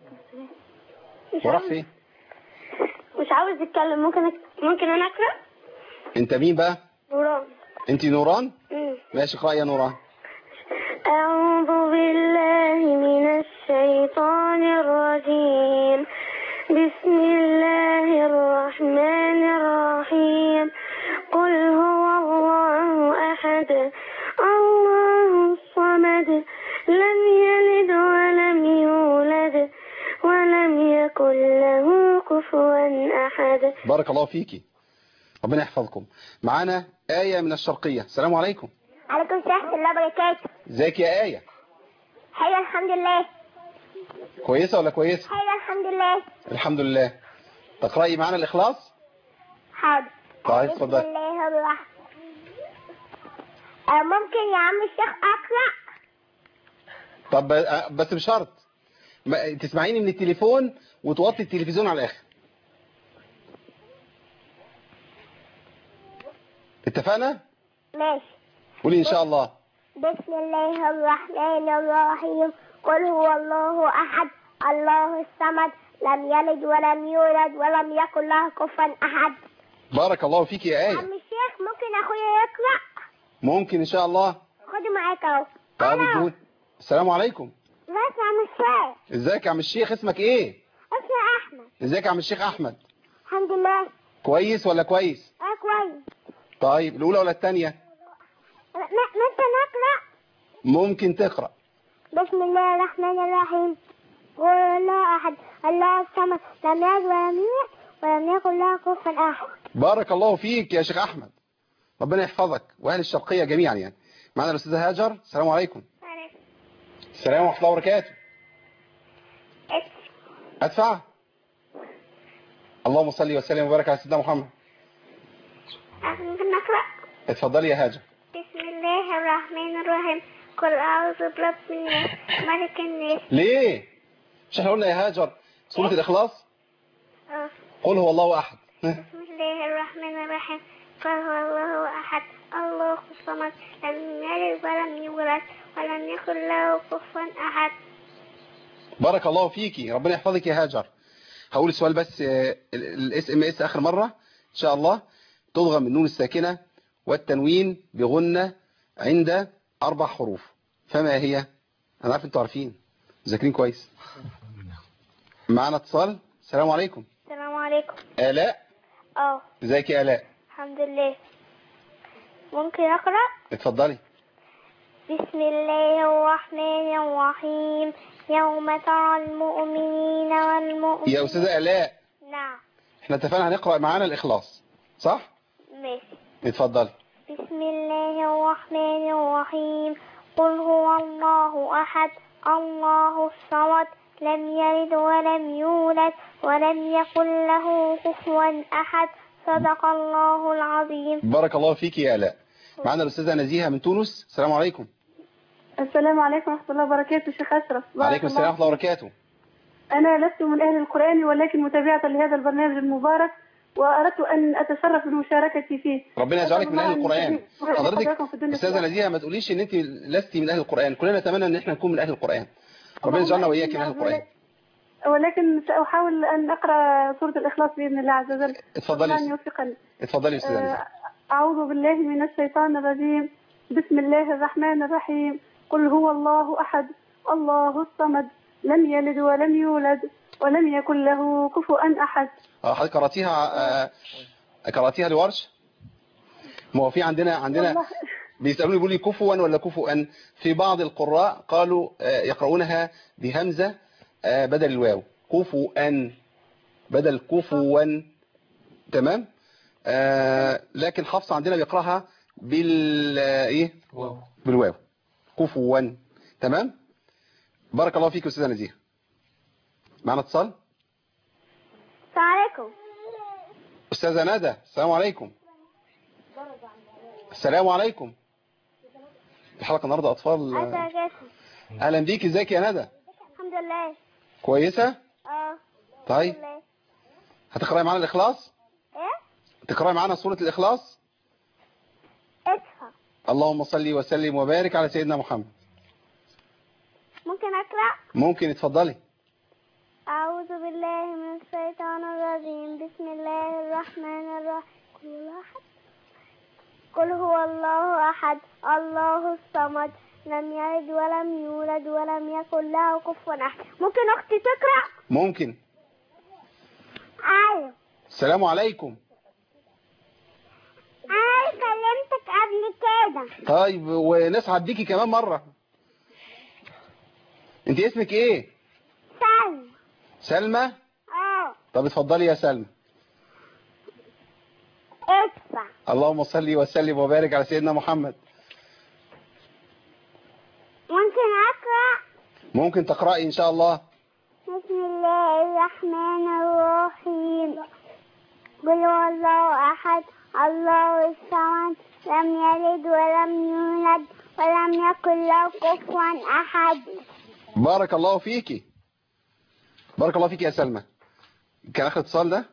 وراح فين؟ مش عاوز يتكلم. ممكن أك... ممكن أنا أقرأ؟ انت مين بقى؟ نوران. انت نوران؟ مم. ماشي اقرأ يا نوران. أعوذ بالله من الشيطان الرجيم. بسم الله الرحمن الرحيم. قل هو الله أحد الله الصمد لم يلد ولم يولد ولم يكن له كفوا أحد. بارك الله فيكي. ربنا يحفظكم. معانا آية من الشرقية. السلام عليكم. عليكم السلام ورحمة الله وبركاته. ازيك يا آية؟ حلو الحمد لله. كويسة ولا كويسة؟ حلو الحمد لله. الحمد لله. تقرأي معانا الإخلاص؟ حاضر. طيب اتفضل. بسم الله الرحمن. ممكن يا عم الشيخ أقرأ؟ طب بس بشرط تسمعيني من التليفون وتوطي التلفزيون على الآخر. اتفقنا؟ ماشي. قولي إن شاء الله. بسم الله الرحمن الرحيم. قل هو الله أحد الله الصمد لم يلد ولم يولد ولم يكن له كفوا أحد. بارك الله فيك يا آية. عم الشيخ ممكن أخويا يقرأ؟ ممكن إن شاء الله. خدي معاك أهو. طب ادوني. السلام عليكم. ازيك يا عم الشيخ؟ ازيك يا عم الشيخ؟ اسمك ايه؟ اسمي أحمد. ازيك يا عم الشيخ أحمد؟ الحمد لله. كويس ولا كويس؟ اه كويس. طيب الأولى ولا الثانية؟ ممكن نقرأ؟ ممكن تقرأ. بسم الله الرحمن الرحيم. قل الله أحد الله الصمد لم يلد ولم يولد ولم يكن له كفوا أحد. بارك الله فيك يا شيخ أحمد. ربنا يحفظك وأهل الشرقية جميعا يعني. معنا الأستاذة هاجر. السلام عليكم. وعليكم السلام ورحمة الله وبركاته. أدفع. اللهم صل وسلم وبارك على سيدنا محمد. ممكن نقرأ؟ اتفضلي يا هاجر. بسم الله الرحمن الرحيم. قل أعوذ برب الناس ملك الناس. ليه؟ مش احنا قلنا يا هاجر سورة الإخلاص؟ اه. قل هو الله أحد. بسم الله الرحمن الرحيم. قل هو الله أحد الله الصمد لم يلد ولم يولد ولم يكن له كفوا أحد. بارك الله فيكي. ربنا يحفظك يا هاجر. هقول السؤال بس الاس ام اس آخر مرة إن شاء الله. تضغم النون الساكنة والتنوين بغنة عند أربع حروف، فما هي؟ أنا عارف أنتوا عارفين ذاكرين كويس. معنا اتصال. السلام عليكم. السلام عليكم. آلاء. اه ازيك يا آلاء؟ الحمد لله. ممكن أقرأ؟ اتفضلي. بسم الله الرحمن الرحيم. يوم ترى المؤمنين والمؤمنات. يا أستاذة آلاء. نعم. احنا اتفقنا هنقرأ معانا الإخلاص صح؟ ماشي. اتفضلي. بسم الله الرحمن الرحيم. قل هو الله أحد الله الصمد لم يلد ولم يولد ولم يكن له كفوا أحد. صدق الله العظيم. بارك الله فيك يا آلاء. معنا الأستاذة نزيهة من تونس. السلام عليكم. السلام عليكم ورحمة الله وبركاته شيخ أشرف. وعليكم السلام ورحمة الله وبركاته. أنا لست من أهل القرآن ولكن متابعة لهذا البرنامج المبارك وأردت أن أتشرف بمشاركتي فيه. ربنا يجعلك من أهل القرآن. حضرتك أستاذة نزيهة ما تقوليش إن أنت لستي من أهل القرآن، كلنا نتمنى إن احنا نكون من أهل القرآن. ربنا يجعلنا وإياك من أهل القرآن. ولكن سأحاول أن أقرأ سورة الإخلاص بإذن الله عز وجل. اتفضلي. يوفقني. اتفضلي أستاذة نزيهة. أعوذ بالله من الشيطان الرجيم. بسم الله الرحمن الرحيم. قل هو الله أحد الله الصمد لم يلد ولم يولد ولم يكن له كفوا أحد. اه حضرتك قرأتيها آه قرأتيها لورش؟ ما هو في عندنا عندنا بيسألوني بيقولوا لي كفوا ولا كفوا. في بعض القراء قالوا آه يقرؤونها بهمزة آه بدل الواو، كفوا بدل كفوا. تمام. آه لكن حفص عندنا بيقرأها بال ايه بالواو كفوا. تمام. بارك الله فيك أستاذة نزيهة. معنا اتصال. السلام عليكم. أستاذة ندى. السلام عليكم. السلام عليكم. الحلقة النهاردة أطفال. أهلا بيك. ازيك يا ندى؟ الحمد لله. كويسة؟ اه طيب هتقرأي معانا الإخلاص؟ ايه؟ تقرأي معانا سورة الإخلاص؟ ادفع. اللهم صل وسلم وبارك على سيدنا محمد. ممكن أقرأ؟ ممكن. اتفضلي. أعوذ بالله من الشيطان الرجيم. بسم الله الرحمن الرحيم. قل هو الله أحد الله الصمد لم يلد ولم يولد ولم يكن له كفوا أحد. ممكن أختي تقرأ؟ ممكن. أيوه. السلام عليكم. أنا كلمتك قبل كده. طيب ونسعد بيكي كمان مرة. انت اسمك ايه؟ سلمى. سلمى؟ اه. طب اتفضلي يا سلمى. ادفع. اللهم صل وسلم وبارك على سيدنا محمد. ممكن أقرأ؟ ممكن تقرأي إن شاء الله. بسم الله الرحمن الرحيم. قل هو الله أحد الله الصمد لم يلد ولم يولد ولم يكن له كفوا أحد. بارك الله فيكي. بارك الله فيكي يا سلمى. كان آخر اتصال ده؟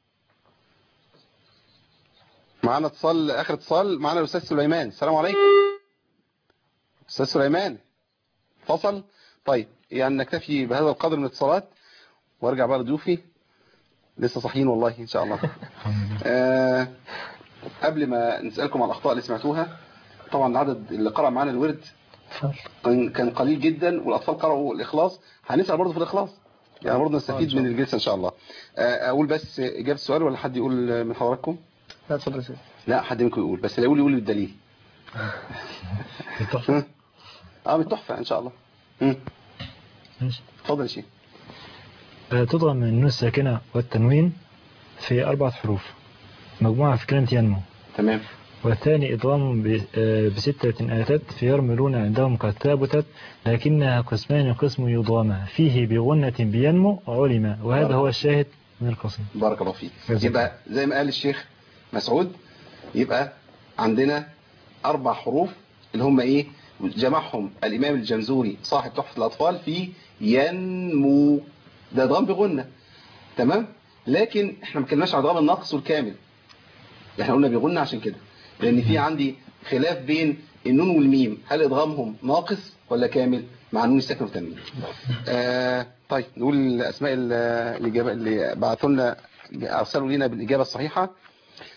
معانا اتصال. آخر اتصال معانا الأستاذ سليمان. السلام عليكم. أستاذ سليمان فصل. طيب يعني نكتفي بهذا القدر من الاتصالات وارجع بقى لضيوفي لسه صحيين والله إن شاء الله. آه قبل ما نسألكم على الأخطاء اللي سمعتوها، طبعا العدد اللي قرأ معانا الورد كان قليل جدا والأطفال قرأوا الإخلاص. هنسأل برضه في الإخلاص يعني برضه نستفيد من الجلسة إن شاء الله. آه أقول بس إجابة السؤال ولا حد يقول من حضراتكم؟ لا اتفضل يا سيدي. لا حد منكم يقول، بس اللي يقول يقول بالدليل. التحفة. اه بالتحفة إن شاء الله. ماشي. اتفضل يا شيخ. تضغم النون الساكنة والتنوين في أربعة حروف مجموعة في كلمة ينمو. تمام. والثاني إضغام بستة آتات في يرملون عندهم قد ثابتت لكنها قسمان قسم يضغم فيه بغنة بينمو علم. وهذا هو الشاهد من القصيدة. بارك الله فيك. يبقى زي ما قال الشيخ مسعود، يبقى عندنا أربع حروف اللي هم إيه؟ جمعهم الإمام الجمزوري صاحب تحفة الأطفال في ينمو. ده إضغام بغنة. تمام. لكن احنا ما كناش على إضغام الناقص والكامل، احنا قلنا بغنة عشان كده، لأن في عندي خلاف بين النون والميم، هل إضغامهم ناقص ولا كامل مع النون الساكنة والتنوين. آه طيب نقول أسماء الإجابة اللي بعثوا لنا أرسلوا لنا بالإجابة الصحيحة.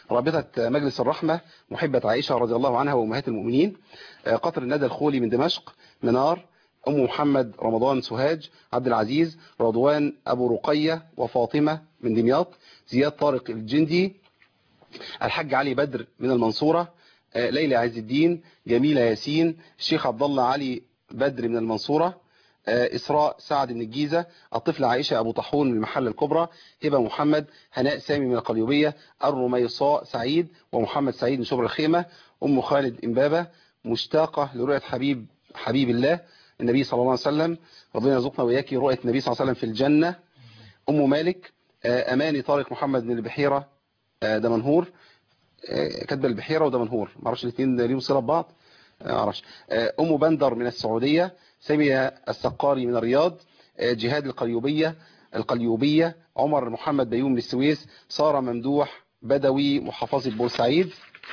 رابطة مجلس الرحمة، محبة عائشة رضي الله عنها وأمهات المؤمنين، قطر الندى الخولي من دمشق، منار، أم محمد رمضان سوهاج، عبد العزيز، رضوان أبو رقية وفاطمة من دمياط، زياد طارق الجندي، الحاج علي بدر من المنصورة، ليلى عز الدين، جميلة ياسين، الشيخ عبد الله علي بدر من المنصورة، إسراء سعد من الجيزة، الطفلة عائشة أبو طاحون من المحلة الكبرى، هبة محمد، هناء سامي من القليوبية، الرميصاء سعيد ومحمد سعيد من شبر الخيمة، أم خالد إمبابة، مشتاقة لرؤية حبيب حبيب الله النبي صلى الله عليه وسلم، ربنا يرزقنا وإياكي رؤية النبي صلى الله عليه وسلم في الجنة. أم مالك، أماني طارق محمد من البحيرة دمنهور، كاتبه البحيرة ودمنهور، معرفش الاثنين ليهم صلة ببعض، معرفش. أم بندر من السعودية، سامية السقاري من الرياض، جهاد القليوبية القليوبية عمر محمد بيوم من السويس، سارة ممدوح بدوي محافظة بورسعيد،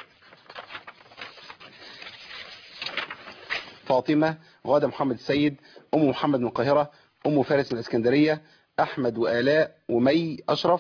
فاطمة غادة محمد السيد، أم محمد من القاهرة، أم فارس من الإسكندرية، أحمد وآلاء ومي أشرف،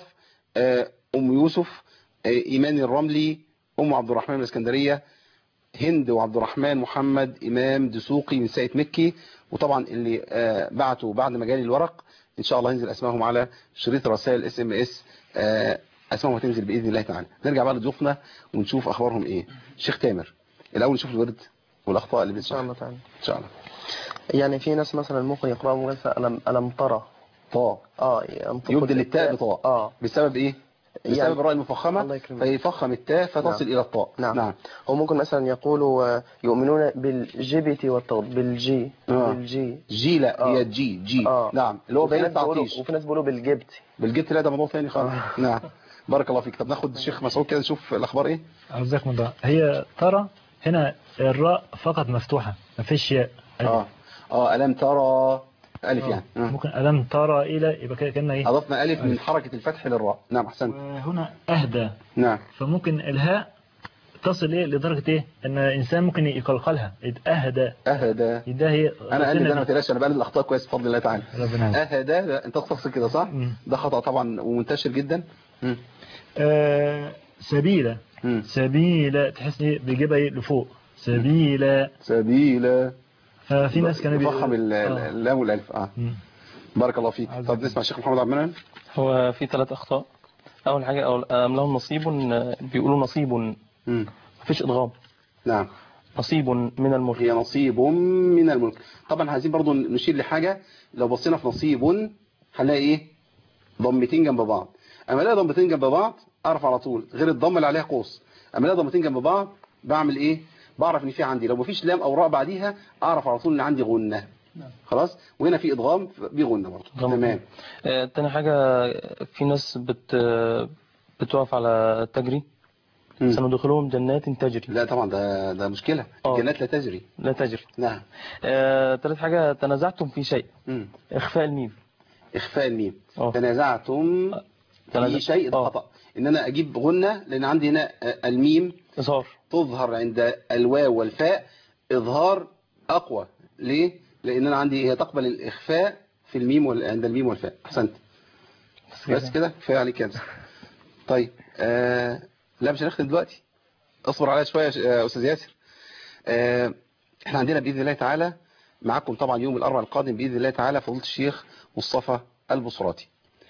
أم يوسف، إيمان الرملي، أم عبد الرحمن من الإسكندرية، هند وعبد الرحمن محمد إمام دسوقي من سايت مكي. وطبعا اللي بعتوا بعد ما جالي الورق إن شاء الله هنزل أسمائهم على شريط رسائل اس ام اس، أسمائهم هتنزل بإذن الله تعالى. نرجع بقى لضيوفنا ونشوف أخبارهم إيه. شيخ تامر، الأول نشوف الورد والأخطاء اللي بنسمعها. إن شاء الله تعالى. إن شاء الله. يعني في ناس مثلا ممكن يقرأوا مثلا ألم ألم ترى طاء، اه يبدل التاء بطاء. اه بسبب إيه؟ بسبب يعني الراء المفخمة فيفخم التاء فتصل نعم. إلى الطاء. نعم. نعم. هو ممكن مثلا يقولوا يؤمنون بالجبت والتوت بالجي آه. بالجي جي لا آه. هي جي جي آه. نعم اللي هو وفي بين ناس بيقولوا- التعطيش. وفي ناس بيقولوا بالجبت بالجبت لا ده موضوع ثاني خالص. آه. نعم بارك الله فيك. طب ناخد الشيخ مسعود كده نشوف الأخبار إيه. جزاكم الله. هي ترى هنا الراء فقط مفتوحة ما فيش ياء. اه اه ألم ترى ألف آه. يعني. آه. ممكن ألم ترى إلى يبقى كده كأنها إيه؟ أضفنا ألف من حركة الفتح للراء. نعم أحسنت. هنا أهدى. نعم. فممكن الهاء تصل إيه لدرجة إيه إن الإنسان ممكن يقلقلها أهدى. أهدى. ده هي أنا قال أنا ما تقلقش أنا بقلل الأخطاء كويس بفضل الله تعالى. ربنا أهدى لا، أنت تقصد كده صح؟ مم. ده خطأ طبعا ومنتشر جدا. مم. آه سبيلة. مم. سبيلة تحس إيه بيجيبها إيه لفوق سبيلة. سبيلة. ففي ناس كانوا يفخم ال- آه. اللام والألف. آه. مم. بارك الله فيك. طب نسمع الشيخ محمد عبد المنعم. هو في ثلاث أخطاء. أول حاجة أول أم لهم نصيب، بيقولوا نصيب مم. مفيش إدغام. نعم. نصيب من الملك. هي نصيب من الملك. طبعا عايزين برضو نشير لحاجة، لو بصينا في نصيب هنلاقي ايه ضمتين جنب بعض. اما الاقي ضمتين جنب بعض اعرف على طول، غير الضمه اللي عليها قوس. اما الاقي ضمتين جنب بعض بعمل ايه؟ بعرف ان في عندي لو مفيش لام او راء بعديها اعرف على طول ان عندي غنه. خلاص. وهنا في ادغام بغنه برضه. تمام. آه، تاني حاجة في ناس بت بتقف على تجري. مم. سندخلهم جنات تجري. لا طبعا ده ده مشكلة. آه. الجنات لا تجري. لا تجري. نعم. آه، تالت حاجة تنازعتم في شيء. مم. إخفاء الميم. إخفاء الميم. أوه. تنازعتم تنازع- في شيء ده آه. خطأ. إن أنا أجيب غنة لأن عندي هنا آه، الميم إظهار. تظهر عند الواو والفاء إظهار أقوى. ليه؟ لأن أنا عندي هي تقبل الإخفاء في الميم وال... عند الميم والفاء. أحسنت. بس كده كفاية عليك كده. طيب آه... لا مش هنختم دلوقتي، اصبر عليا شوية يا أستاذ ياسر. آه... احنا عندنا بإذن الله تعالى معكم طبعا يوم الأربعاء القادم بإذن الله تعالى فضيلة الشيخ مصطفى البصراتي،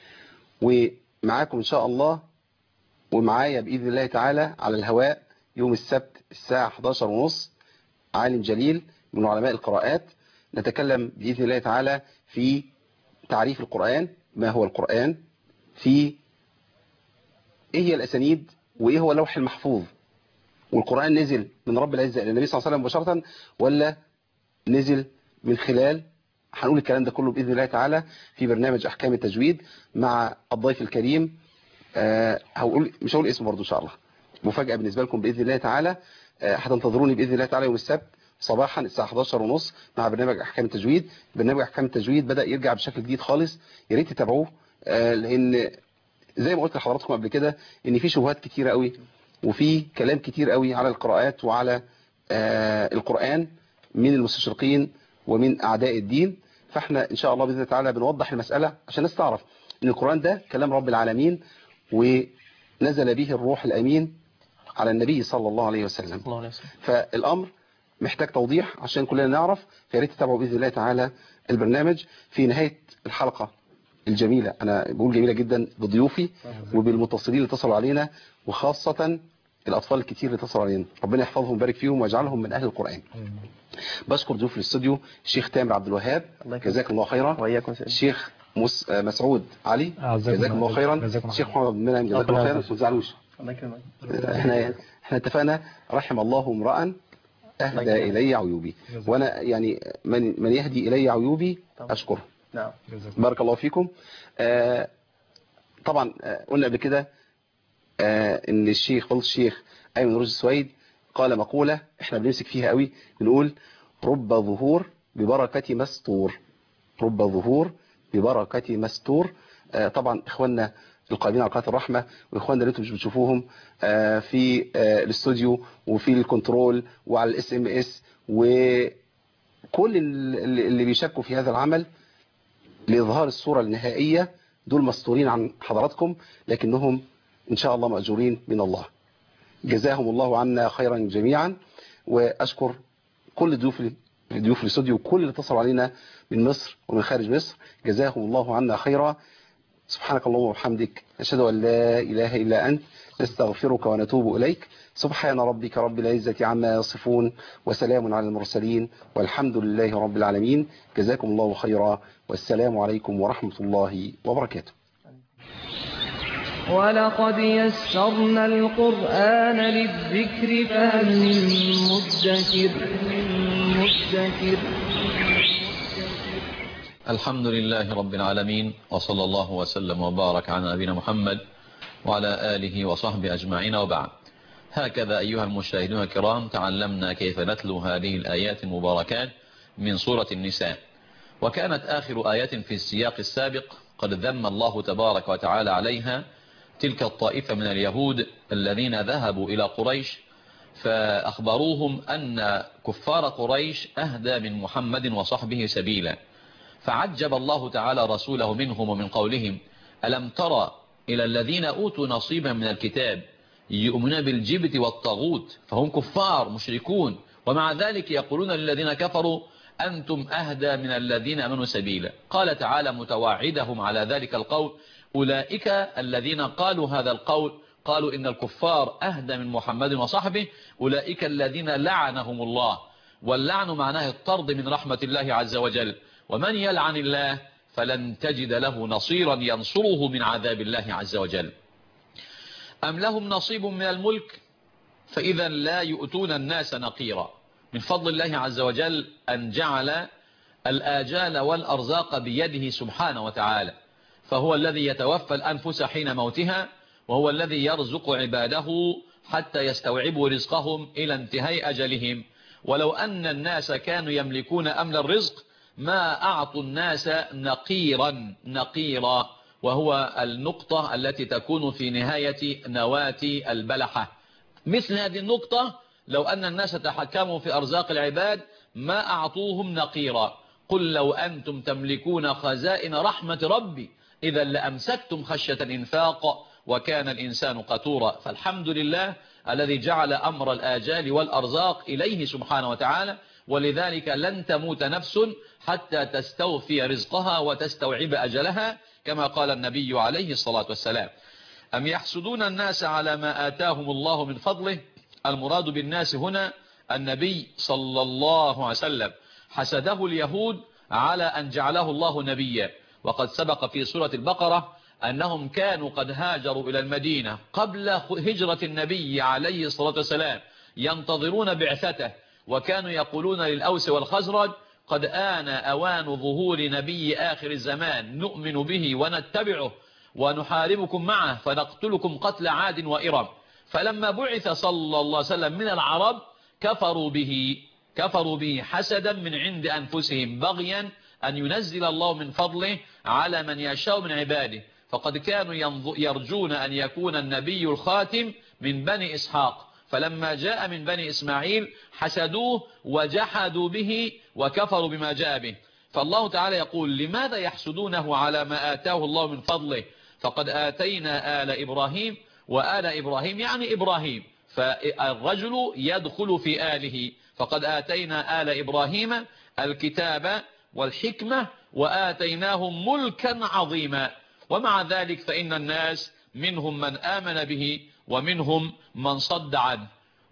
ومعاكم إن شاء الله ومعايا بإذن الله تعالى على الهواء يوم السبت الساعة إحدى عشرة وثلاثين عالم جليل من علماء القراءات، نتكلم بإذن الله تعالى في تعريف القرآن، ما هو القرآن، في إيه هي الأسانيد، وإيه هو اللوح المحفوظ، والقرآن نزل من رب العزة إلى النبي صلى الله عليه وسلم مباشرة ولا نزل من خلال. هنقول الكلام ده كله بإذن الله تعالى في برنامج أحكام التجويد مع الضيف الكريم. أه هقول مش هقول اسمه برضه إن شاء الله، مفاجأة بالنسبة لكم بإذن الله تعالى. أه هتنتظروني بإذن الله تعالى يوم السبت صباحا الساعة إحدى عشرة وثلاثين مع برنامج أحكام التجويد. برنامج أحكام التجويد بدأ يرجع بشكل جديد خالص، يا ريت تتابعوه. أه لأن زي ما قلت لحضراتكم قبل كده ان في شبهات كتيرة قوي وفي كلام كتير قوي على القراءات وعلى آه القرآن من المستشرقين ومن أعداء الدين. فاحنا إن شاء الله بإذن الله تعالى بنوضح المسألة عشان الناس تعرف ان القرآن ده كلام رب العالمين ونزل به الروح الأمين على النبي صلى الله عليه وسلم. فالأمر محتاج توضيح عشان كلنا نعرف، فيا ريت تتابعوا بإذن الله تعالى البرنامج. في نهاية الحلقة الجميلة، أنا بقول جميلة جدا، بضيوفي وبالمتصلين اللي اتصلوا علينا، وخاصة الأطفال الكتير اللي اتصلوا علينا، ربنا يحفظهم ويبارك فيهم ويجعلهم من أهل القرآن. بشكر ضيوف الاستوديو الشيخ تامر عبد الوهاب، جزاك الله خيرا. وإياكم. الشيخ مس... مسعود علي، جزاك الله خيرا. الشيخ محمد بن منعم، جزاك الله خيرا. ما تزعلوش، احنا احنا اتفقنا رحم الله امرأ أهدى إلي عيوبي، وأنا يعني من, من يهدي إلي عيوبي أشكره. نعم. بارك الله فيكم. آه طبعا آه قلنا قبل كده آه ان الشيخ فضل الشيخ أيمن رشد السويد قال مقولة احنا بنمسك فيها قوي، بنقول رب ظهور ببركة مستور، رب ظهور ببركة مستور. آه طبعا اخواننا القائمين على قناة الرحمة، واخواننا اللي انتم مش بتشوفوهم آه في آه الاستوديو وفي الكنترول وعلى الاس ام اس، وكل اللي بيشاركوا في هذا العمل لإظهار الصورة النهائية، دول مستورين عن حضراتكم، لكنهم إن شاء الله مأجورين من الله. جزاهم الله عنا خيرا جميعا. وأشكر كل ضيوف ضيوف الاستوديو وكل اللي اتصلوا علينا من مصر ومن خارج مصر، جزاهم الله عنا خيرا. سبحانك اللهم وبحمدك، نشهد أن لا إله إلا أنت، نستغفرك ونتوب إليك. سبحان ربك رب العزة عما يصفون، وسلام على المرسلين، والحمد لله رب العالمين. جزاكم الله خيرا، والسلام عليكم ورحمة الله وبركاته. ولقد يسرنا القرآن للذكر فهل من مدكر مدكر الحمد لله رب العالمين، وصلى الله وسلم وبارك على نبينا محمد وعلى آله وصحبه أجمعين، وبعد. هكذا أيها المشاهدون الكرام تعلمنا كيف نتلو هذه الآيات المباركات من سورة النساء. وكانت آخر آيات في السياق السابق قد ذم الله تبارك وتعالى عليها تلك الطائفة من اليهود الذين ذهبوا إلى قريش فأخبروهم أن كفار قريش أهدى من محمد وصحبه سبيلا، فعجب الله تعالى رسوله منهم ومن قولهم: ألم ترى إلى الذين أوتوا نصيبا من الكتاب يؤمنون بالجبت والطاغوت، فهم كفار مشركون، ومع ذلك يقولون للذين كفروا أنتم أهدى من الذين أمنوا سبيلا. قال تعالى متوعدهم على ذلك القول: أولئك الذين قالوا هذا القول قالوا إن الكفار أهدى من محمد وصحبه، أولئك الذين لعنهم الله، واللعن معناه الطرد من رحمة الله عز وجل، ومن يلعن الله فلن تجد له نصيرا ينصره من عذاب الله عز وجل. أم لهم نصيب من الملك فإذا لا يؤتون الناس نقيرا. من فضل الله عز وجل أن جعل الآجال والأرزاق بيده سبحانه وتعالى، فهو الذي يتوفى الأنفس حين موتها، وهو الذي يرزق عباده حتى يستوعبوا رزقهم إلى انتهاء أجلهم. ولو أن الناس كانوا يملكون أمن الرزق ما أعطوا الناس نقيرا نقيرا، وهو النقطة التي تكون في نهاية نواة البلحة. مثل هذه النقطة لو أن الناس تحكموا في أرزاق العباد ما أعطوهم نقيرا. قل لو أنتم تملكون خزائن رحمة ربي إذا لأمسكتم خشية الإنفاق وكان الإنسان قتورا. فالحمد لله الذي جعل أمر الآجال والأرزاق إليه سبحانه وتعالى، ولذلك لن تموت نفس حتى تستوفي رزقها وتستوعب أجلها، كما قال النبي عليه الصلاة والسلام: أم يحسدون الناس على ما آتاهم الله من فضله. المراد بالناس هنا النبي صلى الله عليه وسلم، حسده اليهود على أن جعله الله نبيا. وقد سبق في سورة البقرة أنهم كانوا قد هاجروا إلى المدينة قبل هجرة النبي عليه الصلاة والسلام ينتظرون بعثته، وكانوا يقولون للأوس والخزرج: قد آن أوان ظهور نبي آخر الزمان نؤمن به ونتبعه ونحاربكم معه فنقتلكم قتل عاد وإرم. فلما بعث صلى الله عليه وسلم من العرب كفروا به كفروا به حسدا من عند أنفسهم، بغيا أن ينزل الله من فضله على من يشاء من عباده. فقد كانوا يرجون أن يكون النبي الخاتم من بني إسحاق، فلما جاء من بني إسماعيل حسدوه وجحدوا به وكفروا بما جاء به. فالله تعالى يقول: لماذا يحسدونه على ما آتاه الله من فضله؟ فقد آتينا آل إبراهيم، وآل إبراهيم يعني إبراهيم، فالرجل يدخل في آله، فقد آتينا آل إبراهيم الكتاب والحكمة وآتيناهم ملكا عظيما. ومع ذلك فإن الناس منهم من آمن به ومنهم من صد عنه.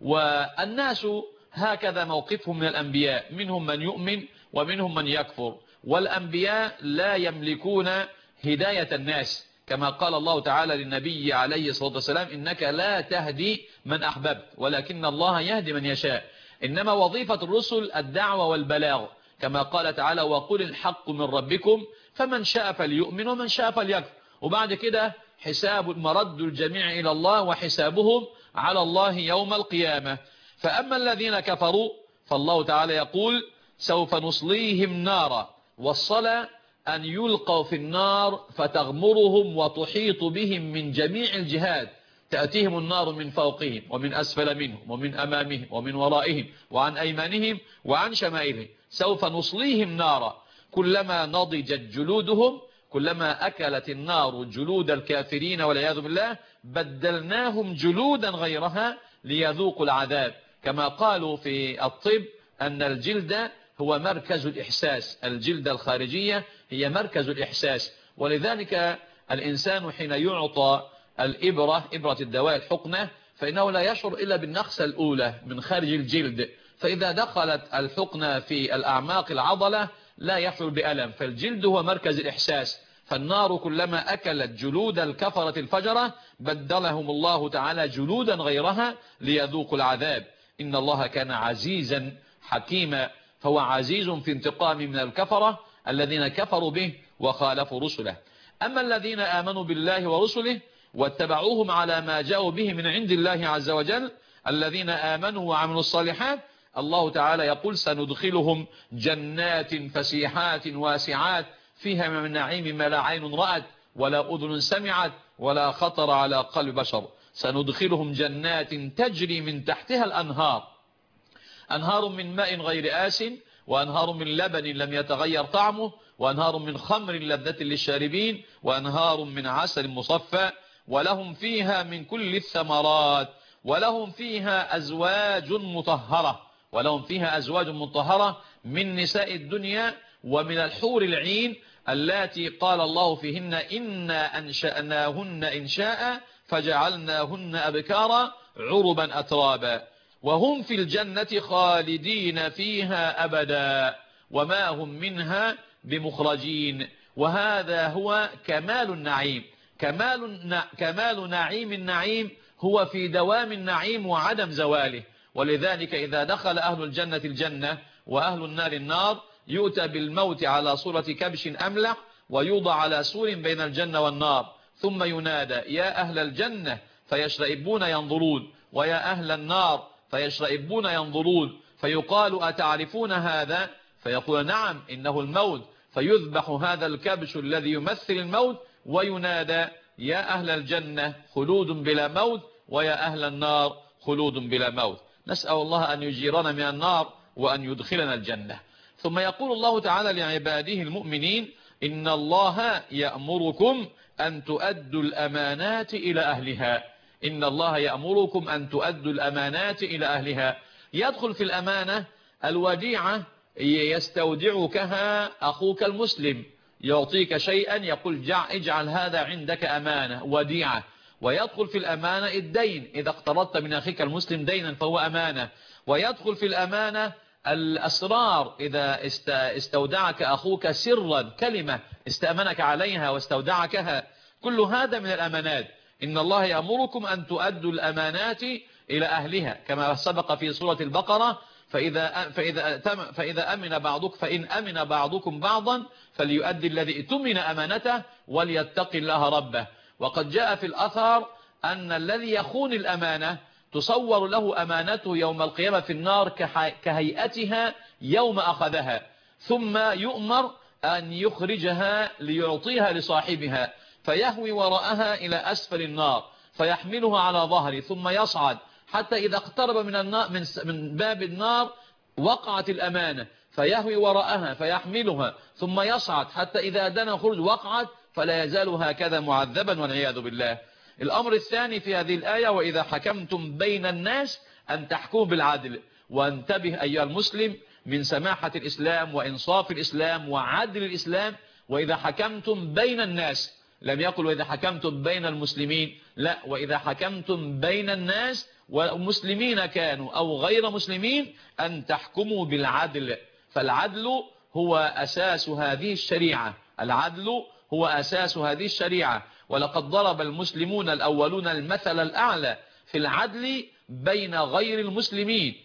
والناس هكذا موقفهم من الأنبياء، منهم من يؤمن ومنهم من يكفر، والأنبياء لا يملكون هداية الناس، كما قال الله تعالى للنبي عليه الصلاة والسلام: إنك لا تهدي من أحببت ولكن الله يهدي من يشاء. إنما وظيفة الرسل الدعوة والبلاغ، كما قال تعالى: وقل الحق من ربكم فمن شاء فليؤمن ومن شاء فليكفر. وبعد كده حساب مرد الجميع إلى الله وحسابهم على الله يوم القيامة. فأما الذين كفروا فالله تعالى يقول: سوف نصليهم نارا، والصلاة أن يلقوا في النار فتغمرهم وتحيط بهم من جميع الجهات، تأتيهم النار من فوقهم ومن أسفل منهم ومن أمامهم ومن ورائهم وعن أيمانهم وعن شمائلهم. سوف نصليهم نارا كلما نضجت جلودهم، كلما أكلت النار جلود الكافرين والعياذ بالله بدلناهم جلودا غيرها ليذوقوا العذاب. كما قالوا في الطب أن الجلد هو مركز الإحساس، الجلد الخارجية هي مركز الإحساس، ولذلك الإنسان حين يعطى الإبرة، إبرة الدواء الحقنة، فإنه لا يشعر إلا بالنخسة الأولى من خارج الجلد، فإذا دخلت الحقنة في الأعماق العضلة لا يشعر بألم، فالجلد هو مركز الإحساس. فالنار كلما أكلت جلود الكفرة الفجرة بدلهم الله تعالى جلودا غيرها ليذوقوا العذاب. إن الله كان عزيزا حكيما، فهو عزيز في انتقام من الكفرة الذين كفروا به وخالفوا رسله. أما الذين آمنوا بالله ورسله واتبعوهم على ما جاءوا به من عند الله عز وجل، الذين آمنوا وعملوا الصالحات، الله تعالى يقول: سندخلهم جنات فسيحات واسعات فيها من نعيم ما لا عين رأت ولا أذن سمعت ولا خطر على قلب بشر. سندخلهم جنات تجري من تحتها الأنهار، أنهار من ماء غير آس، وأنهار من لبن لم يتغير طعمه، وأنهار من خمر لذة للشاربين، وأنهار من عسل مصفى، ولهم فيها من كل الثمرات، ولهم فيها أزواج مطهرة، ولهم فيها أزواج مطهرة من نساء الدنيا ومن الحور العين اللاتي قال الله فيهن: إنا أنشأناهن إنشاء فجعلناهن أبكارا عربا أترابا، وهم في الجنة خالدين فيها أبدا وما هم منها بمخرجين. وهذا هو كمال النعيم. كمال, كمال نعيم النعيم هو في دوام النعيم وعدم زواله. ولذلك إذا دخل أهل الجنة الجنة وأهل النار النار يؤتى بالموت على صورة كبش أملح ويوضع على سور بين الجنة والنار، ثم ينادى: يا أهل الجنة، فيشرئبون ينظرون، ويا أهل النار، فيشرئبون ينظرون، فيقال: أتعرفون هذا؟ فيقول: نعم إنه الموت، فيذبح هذا الكبش الذي يمثل الموت وينادى: يا أهل الجنة خلود بلا موت، ويا أهل النار خلود بلا موت. نسأل الله أن يجيرنا من النار وأن يدخلنا الجنة. ثم يقول الله تعالى لعباده المؤمنين: إن الله يأمركم أن تؤدوا الأمانات إلى أهلها. إن الله يأمركم أن تؤدوا الأمانات إلى أهلها. يدخل في الأمانة الوديعة يستودعكها أخوك المسلم، يعطيك شيئا يقول: اجعل هذا عندك أمانة وديعة. ويدخل في الأمانة الدين، إذا اقترضت من أخيك المسلم دينا فهو أمانة. ويدخل في الأمانة الأسرار، إذا استودعك أخوك سرا كلمة استأمنك عليها واستودعكها، كل هذا من الأمانات. إن الله يأمركم أن تؤدوا الأمانات إلى أهلها، كما سبق في سورة البقرة: فإذا, فإذا, فإذا أمن بعضك فإن أمن بعضكم بعضا فليؤدي الذي اؤتمن أمانته وليتق الله ربه. وقد جاء في الأثر أن الذي يخون الأمانة تصور له أمانته يوم القيامة في النار كهيئتها يوم أخذها، ثم يؤمر أن يخرجها ليعطيها لصاحبها، فيهوي وراءها إلى أسفل النار فيحملها على ظهره، ثم يصعد حتى إذا اقترب من, النار من, من باب النار وقعت الأمانة، فيهوي وراءها فيحملها، ثم يصعد حتى إذا دنا خرج وقعت، فلا يزال هكذا معذبا والعياذ بالله. الأمر الثاني في هذه الآية وإذا حكمتم بين الناس أن تحكموا بالعدل. وانتبه أيها المسلم من سماحة الإسلام وإنصاف الإسلام وعدل الإسلام. وإذا حكمتم بين الناس، لم يقل وإذا حكمتم بين المسلمين، لا، وإذا حكمتم بين الناس ومسلمين كانوا أو غير مسلمين أن تحكموا بالعدل. فالعدل هو أساس هذه الشريعة، العدل هو أساس هذه الشريعة. ولقد ضرب المسلمون الأولون المثل الأعلى في العدل بين غير المسلمين.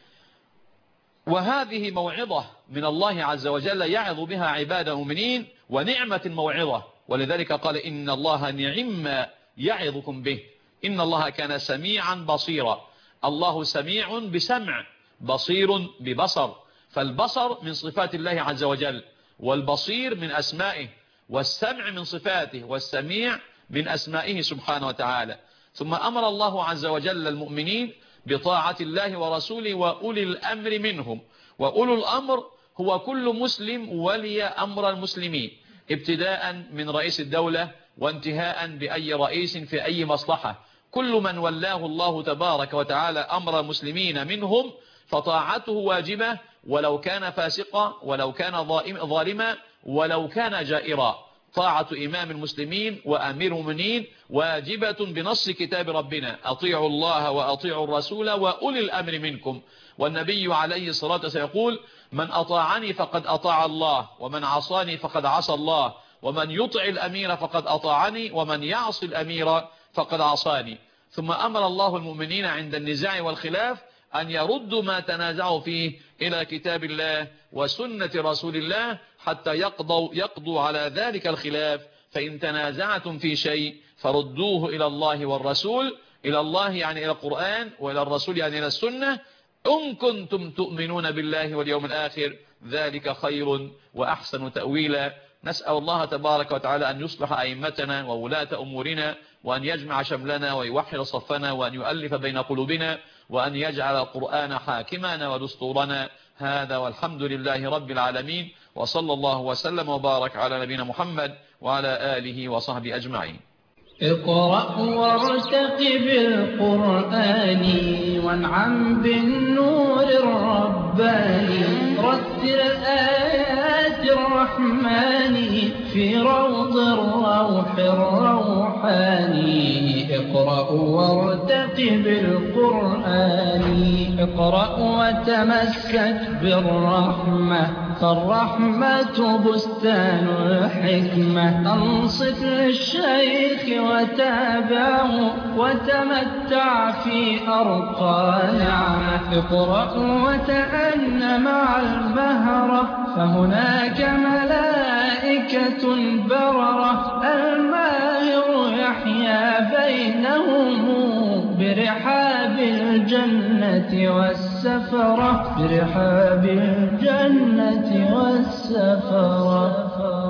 وهذه موعظة من الله عز وجل يعظ بها عباد المؤمنين، ونعمة الموعظة. ولذلك قال إن الله نعم ما يعظكم به، إن الله كان سميعا بصيرا. الله سميع بسمع، بصير ببصر. فالبصر من صفات الله عز وجل، والبصير من أسمائه، والسمع من صفاته، والسميع من أسمائه سبحانه وتعالى. ثم أمر الله عز وجل المؤمنين بطاعة الله ورسوله وأولي الأمر منهم. وأولو الأمر هو كل مسلم ولي أمر المسلمين، ابتداء من رئيس الدولة وانتهاء بأي رئيس في أي مصلحة. كل من ولاه الله تبارك وتعالى أمر المسلمين منهم فطاعته واجبة، ولو كان فاسقا، ولو كان ظالما، ولو كان جائرا. طاعة إمام المسلمين وأمير المؤمنين واجبة بنص كتاب ربنا: أطيعوا الله وأطيعوا الرسول وأولي الأمر منكم. والنبي عليه الصلاة والسلام يقول: من أطاعني فقد أطاع الله، ومن عصاني فقد عصى الله، ومن يطع الأمير فقد أطاعني، ومن يعصي الأمير فقد عصاني. ثم أمر الله المؤمنين عند النزاع والخلاف أن يردوا ما تنازعوا فيه إلى كتاب الله وسنة رسول الله حتى يقضوا, يقضوا على ذلك الخلاف. فإن تنازعتم في شيء فردوه إلى الله والرسول، إلى الله يعني إلى القرآن، وإلى الرسول يعني إلى السنة، إن كنتم تؤمنون بالله واليوم الآخر، ذلك خير وأحسن تأويلا. نسأل الله تبارك وتعالى أن يصلح أئمتنا وولاة أمورنا، وأن يجمع شملنا ويوحد صفنا، وأن يؤلف بين قلوبنا، وأن يجعل القرآن حاكمنا ودستورنا. هذا والحمد لله رب العالمين، وصلى الله وسلم وبارك على نبينا محمد وعلى آله وصحبه أجمعين. اقرأ وارتقب القرآن وانعم بالنور الرباني، رتل آيات الرحمن في روض الروح الروحاني. اقرأ وارتقب القرآن، اقرأ وتمسك بالرحمة، فالرحمة بستان الحكمة. انصت للشيخ وتابعه وتمتع في أرقى نعمة. اقرأ وتأن مع المهرة، فهناك ملائكة بررة. الماهر يحيا بينهم برحاب الجنة والسفرة، برحاب الجنة والسفرة.